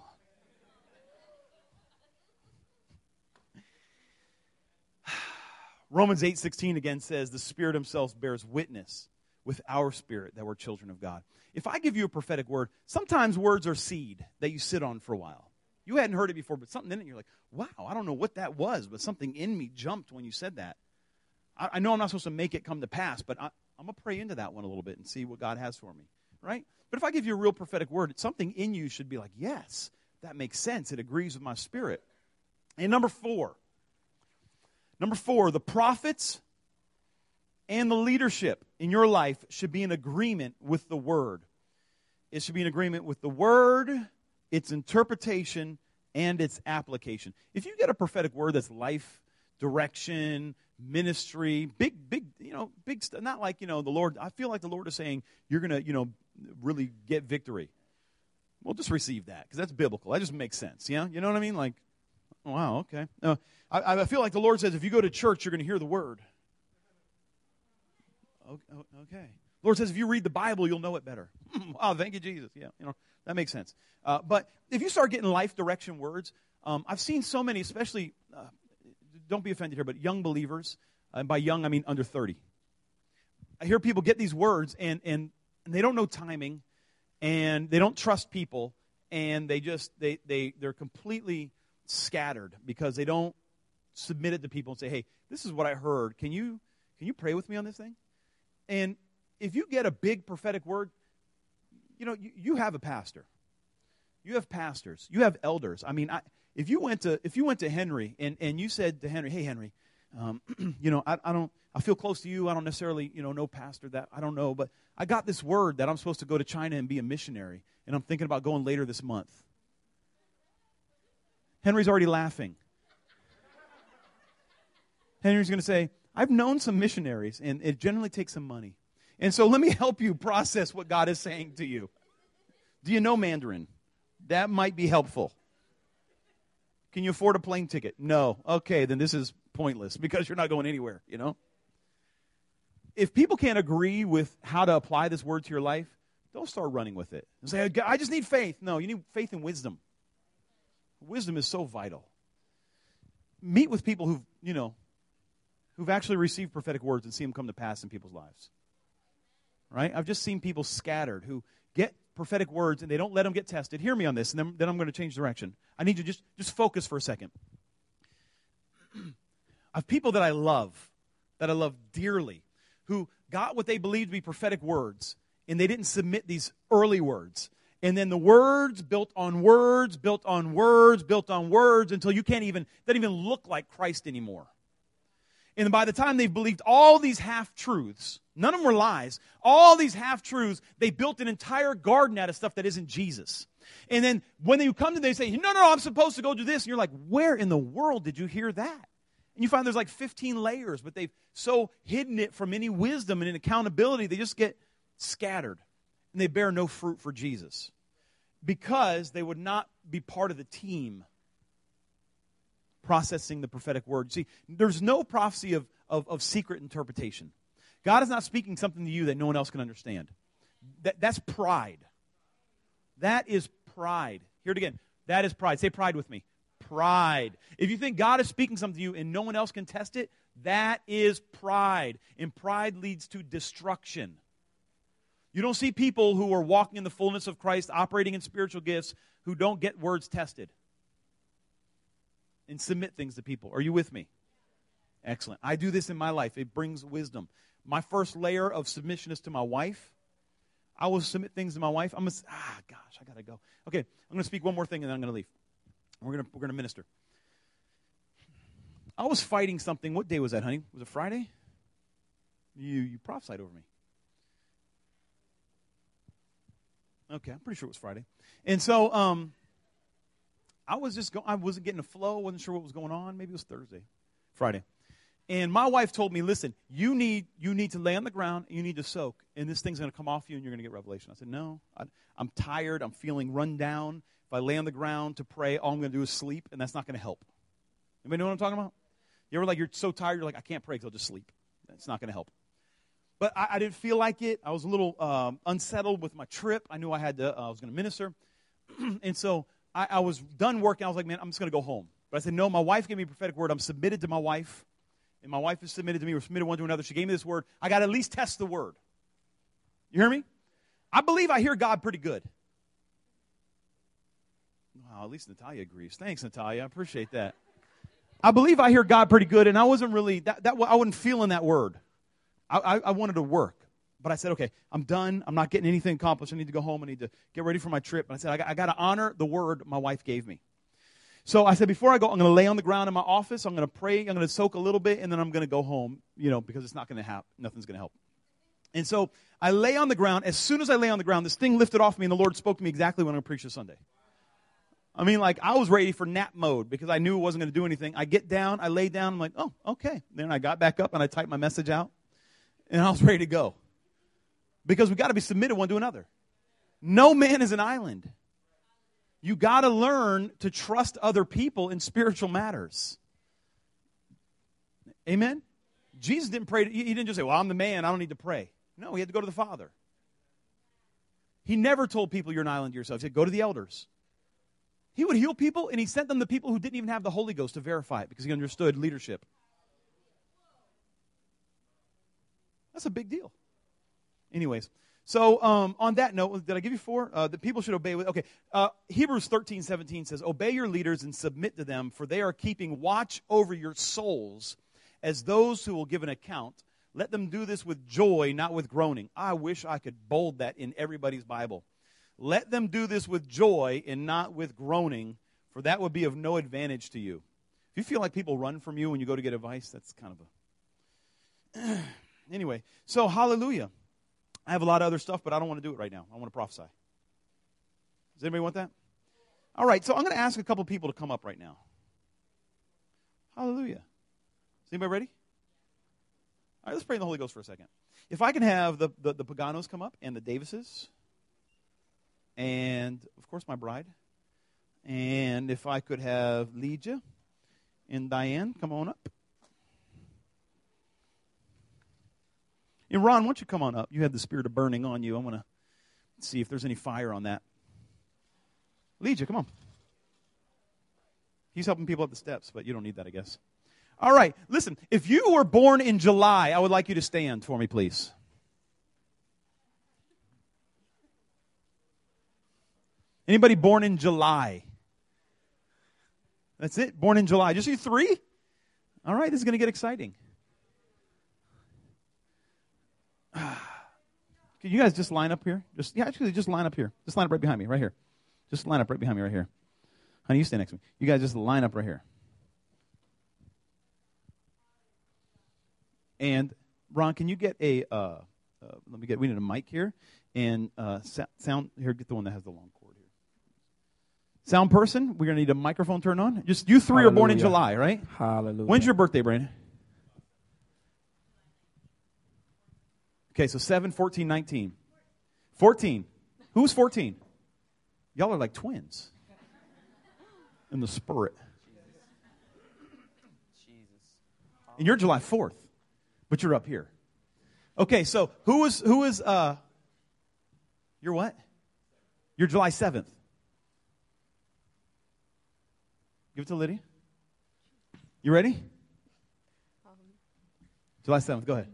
Romans eight sixteen again says, the Spirit himself bears witness with our spirit that we're children of God. If I give you a prophetic word, sometimes words are seed that you sit on for a while. You hadn't heard it before, but something in it, you're like, wow, I don't know what that was, but something in me jumped when you said that. I, I know I'm not supposed to make it come to pass, but I, I'm going to pray into that one a little bit and see what God has for me, right? But if I give you a real prophetic word, something in you should be like, yes, that makes sense. It agrees with my spirit. And number four, Number four, the prophets and the leadership in your life should be in agreement with the Word. It should be in agreement with the Word, its interpretation, and its application. If you get a prophetic word that's life, direction, ministry, big, big, you know, big stuff, not like, you know, the Lord, I feel like the Lord is saying you're going to, you know, really get victory. We'll just receive that because that's biblical. That just makes sense, yeah? You know what I mean? Like, wow, okay. Uh, I, I feel like the Lord says if you go to church, you're going to hear the word. Okay. The Lord says if you read the Bible, you'll know it better. Oh, thank you, Jesus. Yeah, you know, that makes sense. Uh, but if you start getting life direction words, um, I've seen so many, especially, uh, don't be offended here, but young believers, and uh, by young I mean under thirty. I hear people get these words, and, and, and they don't know timing, and they don't trust people, and they just, they, they, they're completely scattered because they don't submit it to people and say, hey, this is what I heard. Can you can you pray with me on this thing? And if you get a big prophetic word, you know, you, you have a pastor. You have pastors. You have elders. I mean, I, if you went to if you went to Henry and, and you said to Henry, hey, Henry, um, you know, I, I don't, I feel close to you. I don't necessarily, you know, know pastor that. I don't know. But I got this word that I'm supposed to go to China and be a missionary. And I'm thinking about going later this month. Henry's already laughing. Henry's going to say, I've known some missionaries, and it generally takes some money. And so let me help you process what God is saying to you. Do you know Mandarin? That might be helpful. Can you afford a plane ticket? No. Okay, then this is pointless because you're not going anywhere, you know? If people can't agree with how to apply this word to your life, don't start running with it. And say, I just need faith. No, you need faith and wisdom. Wisdom is so vital. Meet with people who've, you know, who've actually received prophetic words and see them come to pass in people's lives. Right? I've just seen people scattered who get prophetic words and they don't let them get tested. Hear me on this, and then, then I'm going to change direction. I need you to just, just focus for a second. I have people that I love, that I love dearly, who got what they believed to be prophetic words, and they didn't submit these early words. And then the words built on words, built on words, built on words, until you can't even, doesn't even look like Christ anymore. And by the time they've believed all these half-truths, none of them were lies, all these half-truths, they built an entire garden out of stuff that isn't Jesus. And then when you come to them, they say, no, no, no, I'm supposed to go do this. And you're like, where in the world did you hear that? And you find there's like fifteen layers, but they've so hidden it from any wisdom and any accountability, they just get scattered. And they bear no fruit for Jesus. Because they would not be part of the team processing the prophetic word. See, there's no prophecy of, of, of secret interpretation. God is not speaking something to you that no one else can understand. That, that's pride. That is pride. Hear it again. That is pride. Say pride with me. Pride. If you think God is speaking something to you and no one else can test it, that is pride. And pride leads to destruction. You don't see people who are walking in the fullness of Christ, operating in spiritual gifts, who don't get words tested and submit things to people. Are you with me? Excellent. I do this in my life. It brings wisdom. My first layer of submission is to my wife. I will submit things to my wife. I'm gonna, ah, gosh, I gotta go. Okay, I'm gonna speak one more thing and then I'm gonna leave. We're gonna we're gonna minister. I was fighting something. What day was that, honey? Was it Friday? You you prophesied over me. Okay, I'm pretty sure it was Friday. And so um, I was just going. I wasn't getting a flow. Wasn't sure what was going on. Maybe it was Thursday, Friday. And my wife told me, listen, you need you need to lay on the ground, and you need to soak, and this thing's going to come off you, and you're going to get revelation. I said, no, I, I'm tired. I'm feeling run down. If I lay on the ground to pray, all I'm going to do is sleep, and that's not going to help. Anybody know what I'm talking about? You ever like, you're so tired, you're like, I can't pray because I'll just sleep. That's not going to help. But I, I didn't feel like it. I was a little um, unsettled with my trip. I knew I had to. Uh, I was going to minister. And so I, I was done working. I was like, man, I'm just going to go home. But I said, no, my wife gave me a prophetic word. I'm submitted to my wife. And my wife is submitted to me. We're submitted one to another. She gave me this word. I got to at least test the word. You hear me? I believe I hear God pretty good. Wow, at least Natalia agrees. Thanks, Natalia. I appreciate that. I believe I hear God pretty good, and I wasn't really, that, that I wasn't feeling that word. I, I, I wanted to work. But I said, okay, I'm done. I'm not getting anything accomplished. I need to go home. I need to get ready for my trip. And I said, I got, I got to honor the word my wife gave me. So I said, before I go, I'm going to lay on the ground in my office. I'm going to pray. I'm going to soak a little bit, and then I'm going to go home, you know, because it's not going to happen. Nothing's going to help. And so I lay on the ground. As soon as I lay on the ground, this thing lifted off me, and the Lord spoke to me exactly when I'm going to preach this Sunday. I mean, like, I was ready for nap mode because I knew it wasn't going to do anything. I get down. I lay down. I'm like, oh, okay. Then I got back up, and I typed my message out, and I was ready to go. Because we've got to be submitted one to another. No man is an island. You got to learn to trust other people in spiritual matters. Amen? Jesus didn't pray. He didn't just say, well, I'm the man. I don't need to pray. No, he had to go to the Father. He never told people you're an island to yourself. He said, go to the elders. He would heal people, and he sent them to people who didn't even have the Holy Ghost to verify it because he understood leadership. That's a big deal. Anyways. So um, on that note, did I give you four? Uh, that people should obey. With, okay, uh, Hebrews thirteen seventeen says, obey your leaders and submit to them, for they are keeping watch over your souls as those who will give an account. Let them do this with joy, not with groaning. I wish I could bold that in everybody's Bible. Let them do this with joy and not with groaning, for that would be of no advantage to you. If you feel like people run from you when you go to get advice, that's kind of a... Anyway, so hallelujah. I have a lot of other stuff, but I don't want to do it right now. I want to prophesy. Does anybody want that? All right, so I'm going to ask a couple people to come up right now. Hallelujah. Is anybody ready? All right, let's pray in the Holy Ghost for a second. If I can have the, the, the Paganos come up, and the Davises, and, of course, my bride. And if I could have Lydia and Diane come on up. And Ron, why don't you come on up? You have the spirit of burning on you. I want to see if there's any fire on that. Lydia, come on. He's helping people up the steps, but you don't need that, I guess. All right, listen. If you were born in July, I would like you to stand for me, please. Anybody born in July? That's it, born in July. Just you three? All right, this is going to get exciting. Can you guys just line up here? Just yeah, actually, just line up here. Just line up right behind me, right here. Just line up right behind me, right here. Honey, you stay next to me. You guys just line up right here. And Ron, can you get a? Uh, uh, let me get. We need a mic here and uh, sound. Here, get the one that has the long cord here. Sound person, we're going to need a microphone turned on. Just you three Hallelujah. are born in July, right? Hallelujah. When's your birthday, Brandon? Okay, so seven, fourteen, nineteen. fourteen. Who's fourteen? Y'all are like twins in the spirit. And you're July fourth, but you're up here. Okay, so who is, who is, uh, you're what? You're July seventh. Give it to Lydia. You ready? Um, July seventh, go ahead.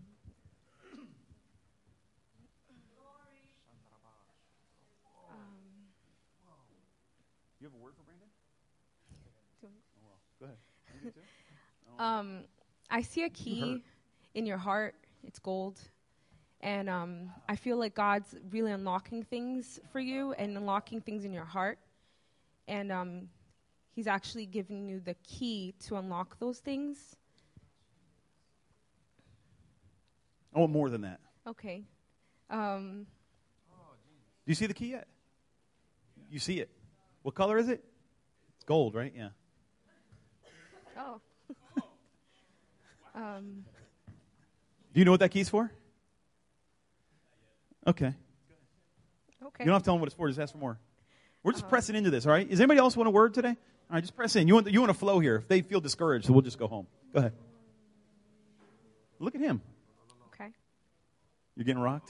You have a word for Brandon? Oh, well. Go ahead. You too? Oh. Um, I see a key in your heart. It's gold. And um, I feel like God's really unlocking things for you and unlocking things in your heart. And um, He's actually giving you the key to unlock those things. I want more than that. Okay. Um, Do you see the key yet? You see it. What color is it? It's gold, right? Yeah. oh. um, Do you know what that key's for? Okay. okay. You don't have to tell them what it's for. Just ask for more. We're just Uh-huh. pressing into this, all right? Does anybody else want a word today? All right, just press in. You want, you want to flow here. If they feel discouraged, so we'll just go home. Go ahead. Look at him. Okay. You're getting rocked?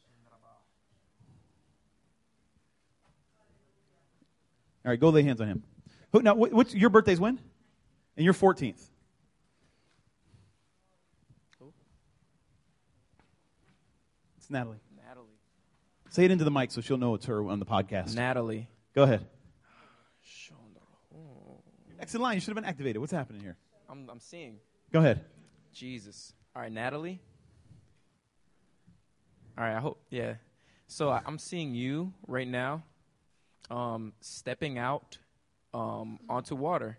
All right, go lay hands on him. Who, now, what, what's your birthday's when? And you're fourteenth. It's Natalie. Natalie. Say it into the mic so she'll know it's her on the podcast. Natalie. Go ahead. Next in line, you should have been activated. What's happening here? I'm, I'm seeing. Go ahead. Jesus. All right, Natalie. All right, I hope, yeah. So I, I'm seeing you right now um, stepping out um, onto water.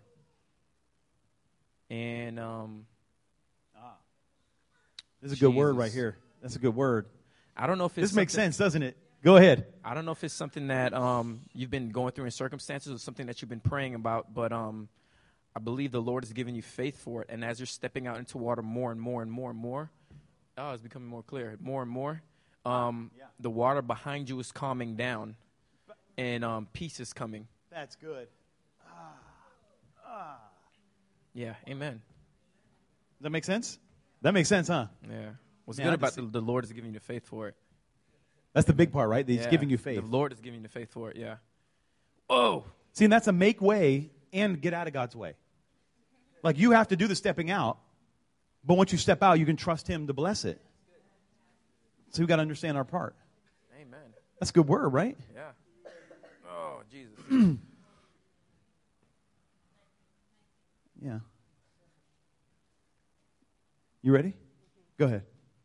And um, ah. This is a good word Jesus. right here. That's a good word. I don't know if it's This makes something- sense, doesn't it? Go ahead. I don't know if it's something that um, you've been going through in circumstances or something that you've been praying about, but um, I believe the Lord has given you faith for it. And as you're stepping out into water more and more and more and more, oh, it's becoming more clear, more and more, um, yeah. the water behind you is calming down, and um, peace is coming. That's good. Ah. Ah. Yeah, amen. Does that make sense? That makes sense, huh? Yeah. What's Man, I good about just- the, the Lord is giving you the faith for it. That's the big part, right? That He's Yeah. giving you faith. The Lord is giving you the faith for it, yeah. Oh! See, and that's a make way and get out of God's way. Like, you have to do the stepping out, but once you step out, you can trust Him to bless it. So we've got to understand our part. Amen. That's a good word, right? Yeah. Oh, Jesus. Yeah. You ready? Go ahead.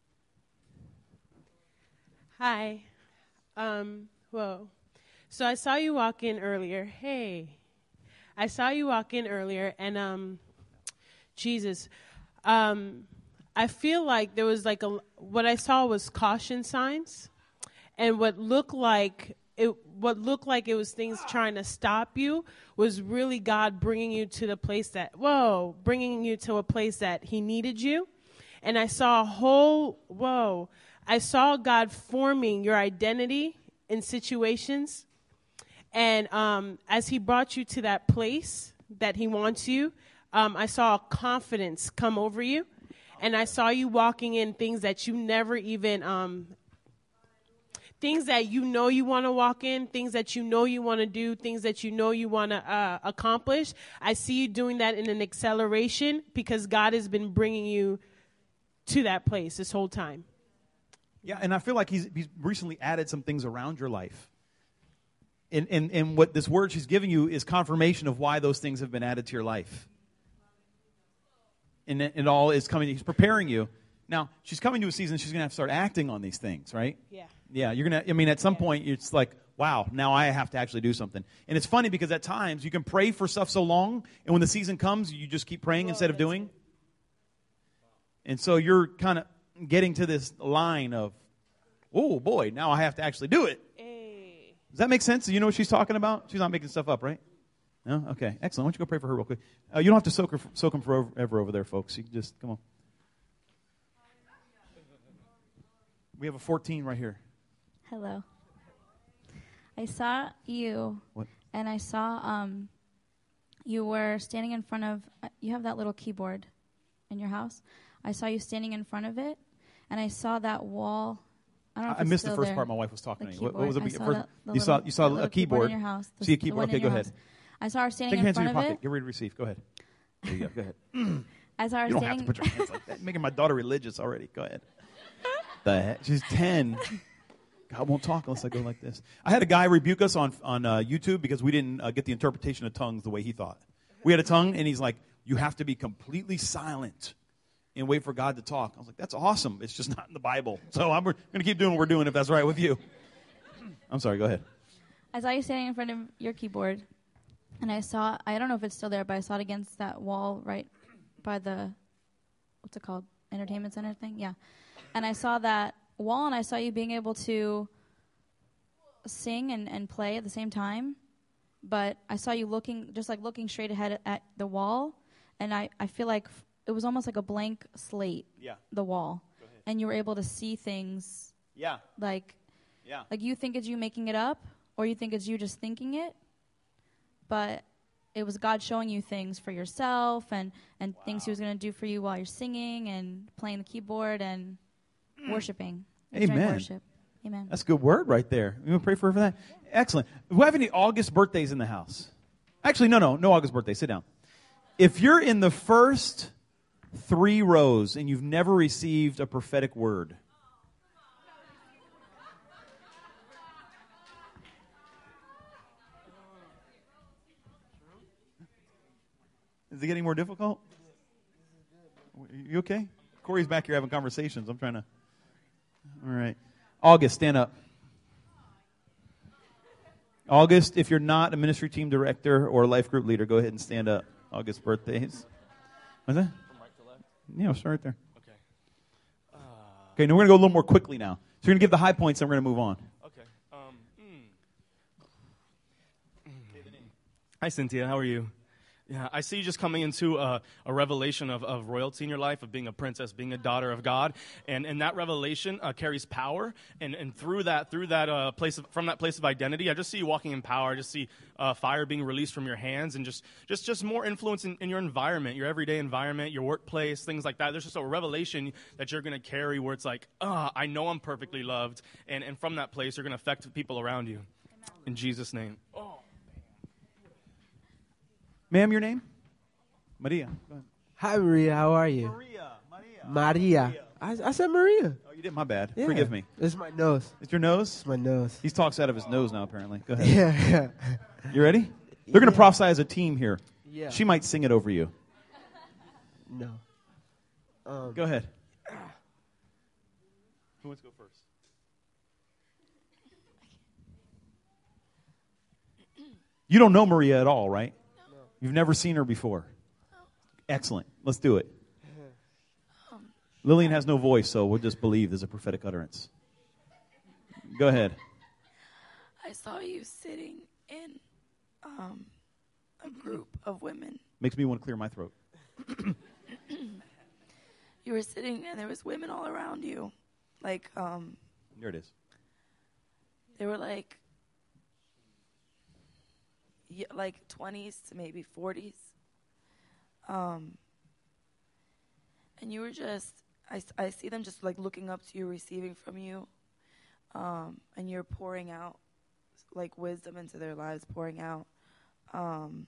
Hi. Um, whoa. So I saw you walk in earlier. Hey. I saw you walk in earlier, and um, Jesus, um, I feel like there was like a, what I saw was caution signs, and what looked like it, what looked like it was things trying to stop you was really God bringing you to the place that, whoa, bringing you to a place that He needed you. And I saw a whole, whoa, I saw God forming your identity in situations. And um, as He brought you to that place that He wants you, um, I saw a confidence come over you. And I saw you walking in things that you never even, um, things that you know you want to walk in, things that you know you want to do, things that you know you want to uh, accomplish. I see you doing that in an acceleration because God has been bringing you to that place this whole time. Yeah, and I feel like he's, he's recently added some things around your life. And, and, and what this word she's giving you is confirmation of why those things have been added to your life. And it, it all is coming, he's preparing you. Now, she's coming to a season she's going to have to start acting on these things, right? Yeah. Yeah, you're going to, I mean, at some point, it's like, wow, now I have to actually do something. And it's funny because at times you can pray for stuff so long, and when the season comes, you just keep praying Whoa, instead of that's doing. And so you're kind of getting to this line of, oh boy, now I have to actually do it. Hey. Does that make sense? Do you know what she's talking about? She's not making stuff up, right? No? Okay, excellent. Why don't you go pray for her real quick? Uh, you don't have to soak her, soak them forever over there, folks. You can just, come on. We have a fourteen right here. Hello. I saw you, What? and I saw um, you were standing in front of, uh, you have that little keyboard in your house. I saw you standing in front of it, and I saw that wall. I don't know if I it's missed the still first there. part. My wife was talking The to me. What, what was the, keyboard. be- I saw first? that- the you saw little- you saw that a little keyboard. in your house. The- See a the keyboard. one Okay, in go your ahead. house. I saw her standing Take your in hands in front your of pocket. it. Get ready to receive. Go ahead. There you go. Go ahead. I saw her You don't standing. have to put your hands like that. You're making my daughter religious already. Go ahead. The heck? She's ten. God won't talk unless I go like this. I had a guy rebuke us on on uh, YouTube because we didn't uh, get the interpretation of tongues the way he thought. We had a tongue, and he's like, you have to be completely silent and wait for God to talk. I was like, that's awesome. It's just not in the Bible. So I'm going to keep doing what we're doing if that's right with you. I'm sorry. Go ahead. I saw you standing in front of your keyboard, and I saw, I don't know if it's still there, but I saw it against that wall right by the, what's it called, entertainment center thing? Yeah. And I saw that wall, and I saw you being able to sing and, and play at the same time, but I saw you looking, just like looking straight ahead at the wall, and I, I feel like f- it was almost like a blank slate, Yeah. the wall, and you were able to see things Yeah. like, Yeah. like you think it's you making it up, or you think it's you just thinking it, but it was God showing you things for yourself and, and wow. things he was going to do for you while you're singing and playing the keyboard and worshiping. Amen. Worship. Amen. That's a good word right there. You want to pray for her for that? Excellent. Do we have any August birthdays in the house? Actually, no, no. No August birthday. Sit down. If you're in the first three rows and you've never received a prophetic word, is it getting more difficult? You okay? Corey's back here having conversations. I'm trying to. All right. August, stand up. August, if you're not a ministry team director or a life group leader, go ahead and stand up. August birthdays. What's that? From right to left? Yeah, we'll start right there. Okay. Uh, okay, now we're going to go a little more quickly now. So we're going to give the high points, and we're going to move on. Okay. Um, mm. Hi, Cynthia. How are you? Yeah, I see you just coming into a, a revelation of, of royalty in your life, of being a princess, being a daughter of God, and and that revelation uh, carries power, and, and through that through that uh, place of, from that place of identity, I just see you walking in power. I just see uh, fire being released from your hands, and just just, just more influence in, in your environment, your everyday environment, your workplace, things like that. There's just a revelation that you're going to carry where it's like, ah, oh, I know I'm perfectly loved, and and from that place, you're going to affect people around you. In Jesus' name. Oh. Ma'am, your name? Maria. Go ahead. Hi, Maria. How are you? Maria. Maria. Maria. I, I said Maria. Oh, you did? My bad. Yeah. Forgive me. It's my nose. It's your nose? It's my nose. He talks out of his nose now, apparently. Go ahead. Yeah. yeah. You ready? They're going to Yeah. prophesy as a team here. Yeah. She might sing it over you. No. Um, Go ahead. Who wants to go first? You don't know Maria at all, right? No. You've never seen her before. No. Excellent. Let's do it. Um, Lillian has no voice, so we'll just believe there's a prophetic utterance. Go ahead. I saw you sitting in um, a group of women. Makes me want to clear my throat. You were sitting, and there was women all around you. Like, um, There it is. they were like, yeah, like twenties to maybe forties. Um, and you were just, I, s- I see them just like looking up to you, receiving from you. Um, and you're pouring out like wisdom into their lives, pouring out um,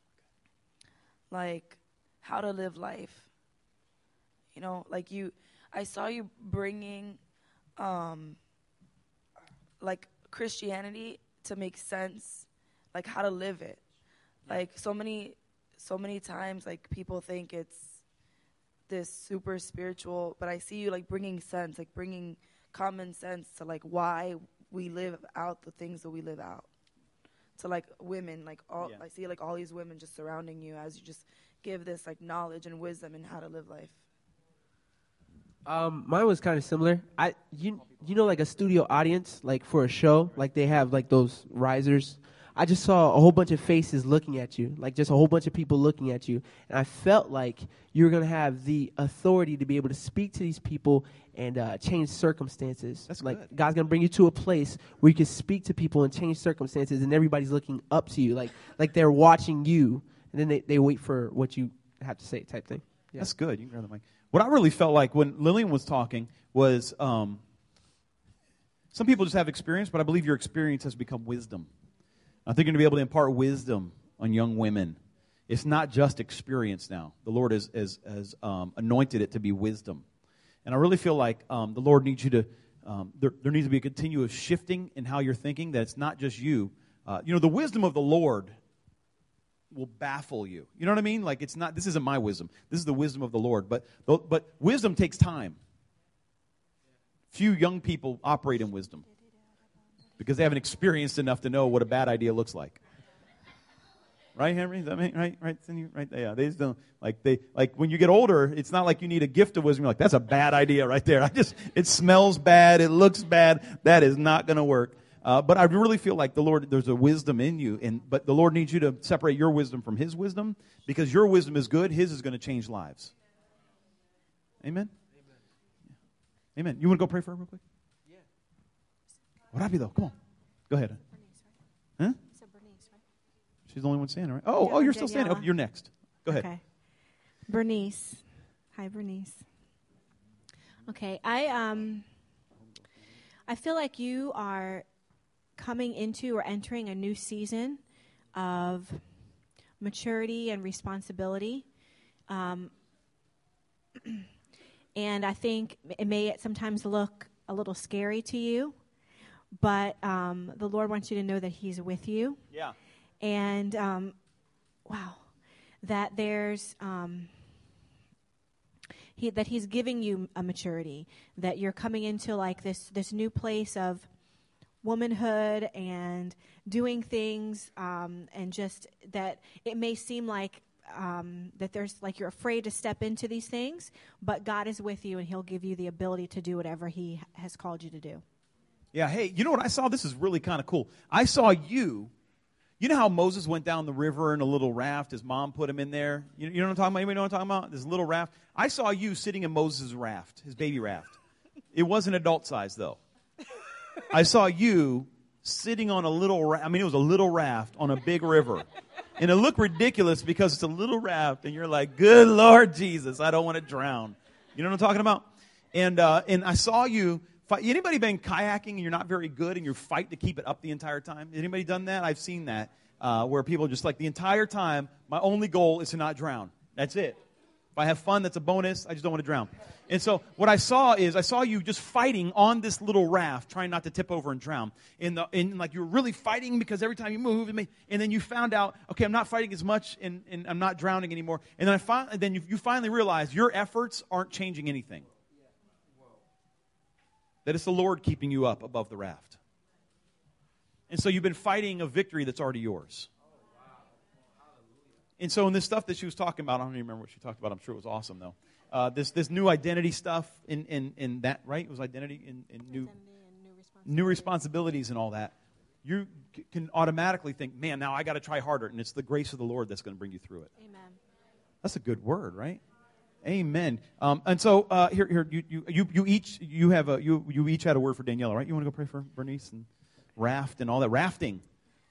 like how to live life. You know, like you, I saw you bringing um, like Christianity to make sense, like how to live it. Like so many, so many times, like people think it's this super spiritual, but I see you like bringing sense, like bringing common sense to like why we live out the things that we live out. To like women, like all, Yeah. I see like all these women just surrounding you as you just give this like knowledge and wisdom in how to live life. Um, mine was kind of similar. I you you know like a studio audience, like for a show, like they have like those risers. I just saw a whole bunch of faces looking at you, like just a whole bunch of people looking at you, and I felt like you were gonna have the authority to be able to speak to these people and uh, change circumstances. That's like good. God's gonna bring you to a place where you can speak to people and change circumstances, and everybody's looking up to you, like like they're watching you, and then they, they wait for what you have to say, type thing. Yeah. That's good. You can grab the mic. What I really felt like when Lillian was talking was um, some people just have experience, but I believe your experience has become wisdom. I think you're going to be able to impart wisdom on young women. It's not just experience now. The Lord has, has, has um, anointed it to be wisdom. And I really feel like um, the Lord needs you to, um, there, there needs to be a continuous shifting in how you're thinking, that it's not just you. Uh, you know, the wisdom of the Lord will baffle you. You know what I mean? Like it's not, this isn't my wisdom. This is the wisdom of the Lord. But, but wisdom takes time. Few young people operate in wisdom because they haven't experienced enough to know what a bad idea looks like. Right, Henry? Is that me? Right, right, right. Yeah, they just don't like they like when you get older. It's not like you need a gift of wisdom. You're like, that's a bad idea right there. I just it smells bad. It looks bad. That is not going to work. Uh, but I really feel like the Lord, there's a wisdom in you, and but the Lord needs you to separate your wisdom from His wisdom, because your wisdom is good. His is going to change lives. Amen. Amen. Amen. You want to go pray for her real quick? Yeah. What happy though? Come on, go ahead. Huh? So Bernice, right? She's the only one standing, right? Oh, Yeah, oh, you're still Daniela. standing. Okay, you're next. Go ahead. Okay. Bernice. Hi, Bernice. Okay, I um, I feel like you are coming into or entering a new season of maturity and responsibility. Um, and I think it may sometimes look a little scary to you, but um, the Lord wants you to know that He's with you. Yeah. And, um, wow, that there's, um, he, that He's giving you a maturity, that you're coming into like this, this new place of womanhood and doing things, um, and just that it may seem like um, that there's like you're afraid to step into these things, but God is with you and He'll give you the ability to do whatever He has called you to do. Yeah, hey, you know what I saw? This is really kind of cool. I saw you. You know how Moses went down the river in a little raft? His mom put him in there. You, you know what I'm talking about? Anybody know what I'm talking about? This little raft. I saw you sitting in Moses' raft, his baby raft. It wasn't adult size, though. I saw you sitting on a little raft. I mean, it was a little raft on a big river. And it looked ridiculous because it's a little raft, and you're like, good Lord Jesus, I don't want to drown. You know what I'm talking about? And uh, and I saw you. Fight. Anybody been kayaking and you're not very good and you fight to keep it up the entire time? Anybody done that? I've seen that, uh, where people just like the entire time, my only goal is to not drown. That's it. If I have fun, that's a bonus. I just don't want to drown. And so what I saw is I saw you just fighting on this little raft, trying not to tip over and drown. In the, in like you were really fighting because every time you move, and then you found out, okay, I'm not fighting as much and, and I'm not drowning anymore. And then I finally, then you, you finally realize your efforts aren't changing anything. That it's the Lord keeping you up above the raft. And so you've been fighting a victory that's already yours. And so in this stuff that she was talking about, I don't even remember what she talked about. I'm sure it was awesome, though. Uh, this this new identity stuff in, in, in that, right? It was identity in, in new, Identity and new responsibility. new responsibilities and all that. You c- can automatically think, man, now I got to try harder. And it's the grace of the Lord that's going to bring you through it. Amen. That's a good word, right? Amen. Um, and so uh, here, here, you, you, you, you each, you have a, you, you each had a word for Daniela, right? You want to go pray for Bernice and raft and all that rafting?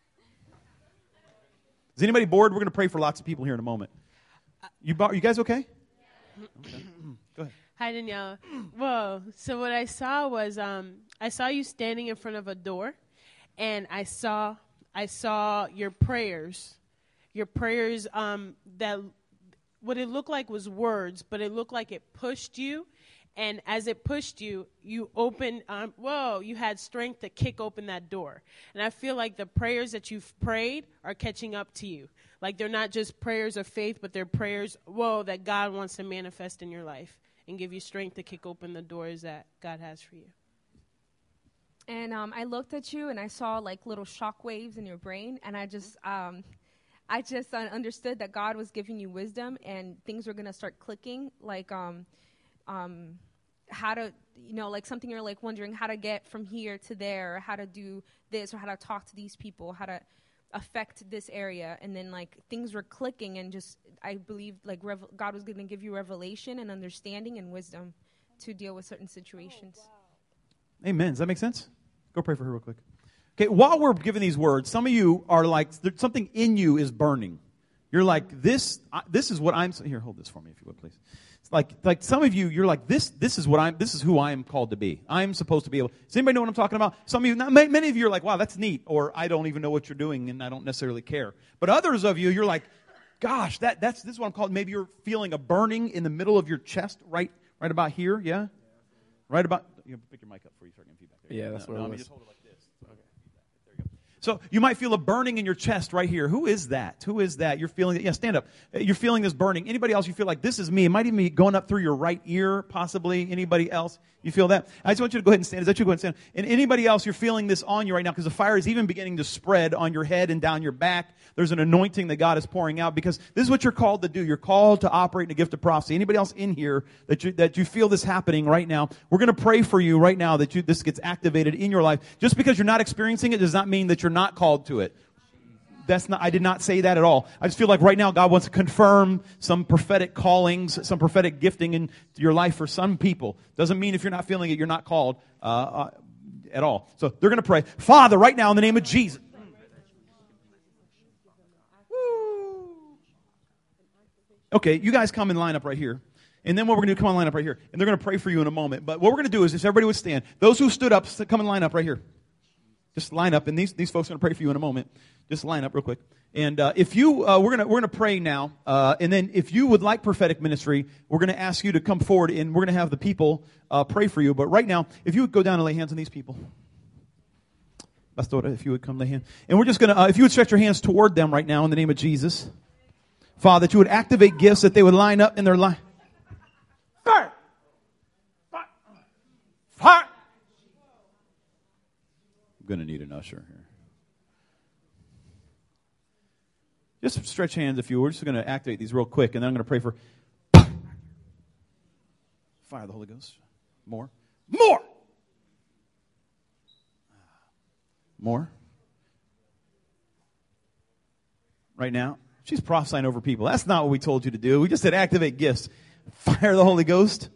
Is anybody bored? We're going to pray for lots of people here in a moment. You, you guys okay? Okay. Go ahead. Hi, Daniela. Whoa. So what I saw was um, I saw you standing in front of a door, and I saw I saw your prayers, your prayers um, that. What it looked like was words, but it looked like it pushed you. And as it pushed you, you opened, um, whoa, you had strength to kick open that door. And I feel like the prayers that you've prayed are catching up to you. Like they're not just prayers of faith, but they're prayers, whoa, that God wants to manifest in your life and give you strength to kick open the doors that God has for you. And um, I looked at you and I saw like little shock waves in your brain, and I just... Um, I just uh, understood that God was giving you wisdom and things were going to start clicking. Like, um, um, how to, you know, like something you're like wondering how to get from here to there, or how to do this, or how to talk to these people, how to affect this area. And then like things were clicking, and just I believed like rev- God was going to give you revelation and understanding and wisdom to deal with certain situations. Oh, wow. Amen. Does that make sense? Go pray for her real quick. Okay, while we're giving these words, some of you are like, something in you is burning. You're like, this uh, this is what I'm, here, hold this for me if you would, please. It's like, like some of you, you're like, this This is what I'm, this is who I am called to be. I'm supposed to be able, does anybody know what I'm talking about? Some of you, not, many of you are like, wow, that's neat, or I don't even know what you're doing, and I don't necessarily care. But others of you, you're like, gosh, that that's this is what I'm called, maybe you're feeling a burning in the middle of your chest, right right about here, yeah? Right about, you know, pick your mic up for you, start getting feedback there. Yeah, that's no, what no, it let me was. just hold it like this. Okay. There you go. So you might feel a burning in your chest right here. Who is that? Who is that? You're feeling it. Yeah, stand up. You're feeling this burning. Anybody else you feel like this is me? It might even be going up through your right ear, possibly. Anybody else? You feel that? I just want you to go ahead and stand. Is that you? Go ahead and stand. And anybody else, you're feeling this on you right now because the fire is even beginning to spread on your head and down your back. There's an anointing that God is pouring out because this is what you're called to do. You're called to operate in a gift of prophecy. Anybody else in here that you, that you feel this happening right now, we're going to pray for you right now that you, this gets activated in your life. Just because you're not experiencing it does not mean that you're not called to it. That's not, I did not say that at all. I just feel like right now God wants to confirm some prophetic callings, some prophetic gifting in your life for some people. Doesn't mean if you're not feeling it, you're not called uh, uh, at all. So they're going to pray. Father, right now in the name of Jesus. Okay, you guys come and line up right here. And then what we're going to do, come on, line up right here. And they're going to pray for you in a moment. But what we're going to do is, if everybody would stand, those who stood up, come and line up right here. Just line up, and these these folks are going to pray for you in a moment. Just line up real quick. And uh, if you, uh, we're going to we're going to pray now. Uh, and then if you would like prophetic ministry, we're going to ask you to come forward, and we're going to have the people uh, pray for you. But right now, if you would go down and lay hands on these people. Pastora, if you would come lay hands. And we're just going to, uh, if you would stretch your hands toward them right now in the name of Jesus. Father, that you would activate gifts, that they would line up in their line. Fire! Fire! Fire! I'm going to need an usher here. Just stretch hands if you were. We're just going to activate these real quick, and then I'm going to pray for fire of the Holy Ghost. More. More! More. Right now. She's prophesying over people. That's not what we told you to do. We just said activate gifts. Fire the Holy Ghost.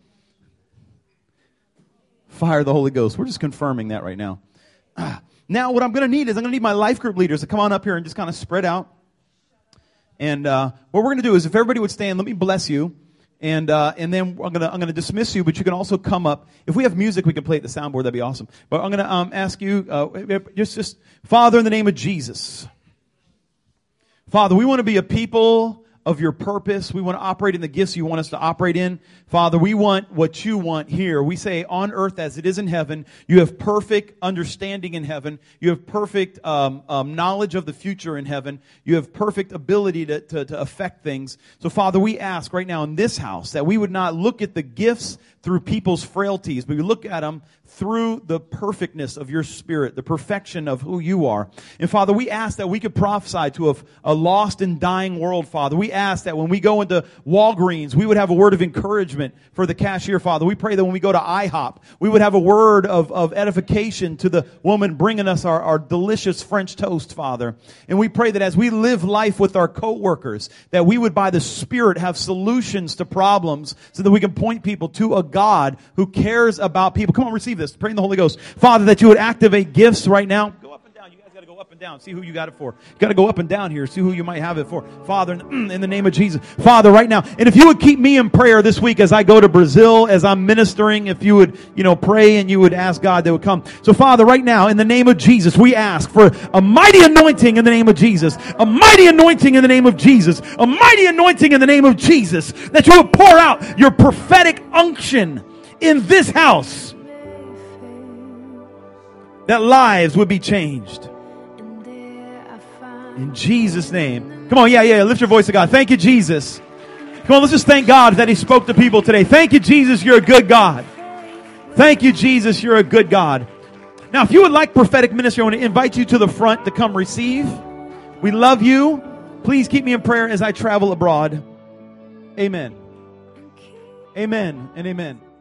Fire the Holy Ghost. We're just confirming that right now. Ah. Now what I'm going to need is I'm going to need my life group leaders to come on up here and just kind of spread out. And uh, what we're going to do is if everybody would stand, let me bless you. And uh, and then I'm going to I'm going to dismiss you, but you can also come up. If we have music, we can play at the soundboard. That'd be awesome. But I'm going to um, ask you, uh, just, just, Father, in the name of Jesus. Father, we want to be a people of your purpose. We want to operate in the gifts you want us to operate in. Father, we want what you want here. We say on earth as it is in heaven. You have perfect understanding in heaven. You have perfect um, um, knowledge of the future in heaven. You have perfect ability to, to, to affect things. So Father, we ask right now in this house that we would not look at the gifts through people's frailties, but we look at them through the perfectness of your Spirit, the perfection of who you are. And Father, we ask that we could prophesy to a, a lost and dying world, Father. We ask that when we go into Walgreens, we would have a word of encouragement for the cashier, Father. We pray that when we go to IHOP, we would have a word of, of edification to the woman bringing us our, our delicious French toast, Father. And we pray that as we live life with our coworkers, that we would by the Spirit have solutions to problems so that we can point people to a God who cares about people. Come on, receive this. Pray in the Holy Ghost. Father, that you would activate gifts right now. Go up and down. You guys got to go up and down. See who you got it for. You got to go up and down here. See who you might have it for. Father, in, in the name of Jesus. Father, right now. And if you would keep me in prayer this week as I go to Brazil, as I'm ministering, if you would, you know, pray and you would ask God that would come. So Father, right now, in the name of Jesus, we ask for a mighty anointing in the name of Jesus. A mighty anointing in the name of Jesus. A mighty anointing in the name of Jesus. That you would pour out your prophetic unction in this house, that lives would be changed. In Jesus' name. Come on, yeah, yeah, lift your voice to God. Thank you, Jesus. Come on, let's just thank God that He spoke to people today. Thank you, Jesus, you're a good God. Thank you, Jesus, you're a good God. Now, if you would like prophetic ministry, I want to invite you to the front to come receive. We love you. Please keep me in prayer as I travel abroad. Amen. Amen and amen.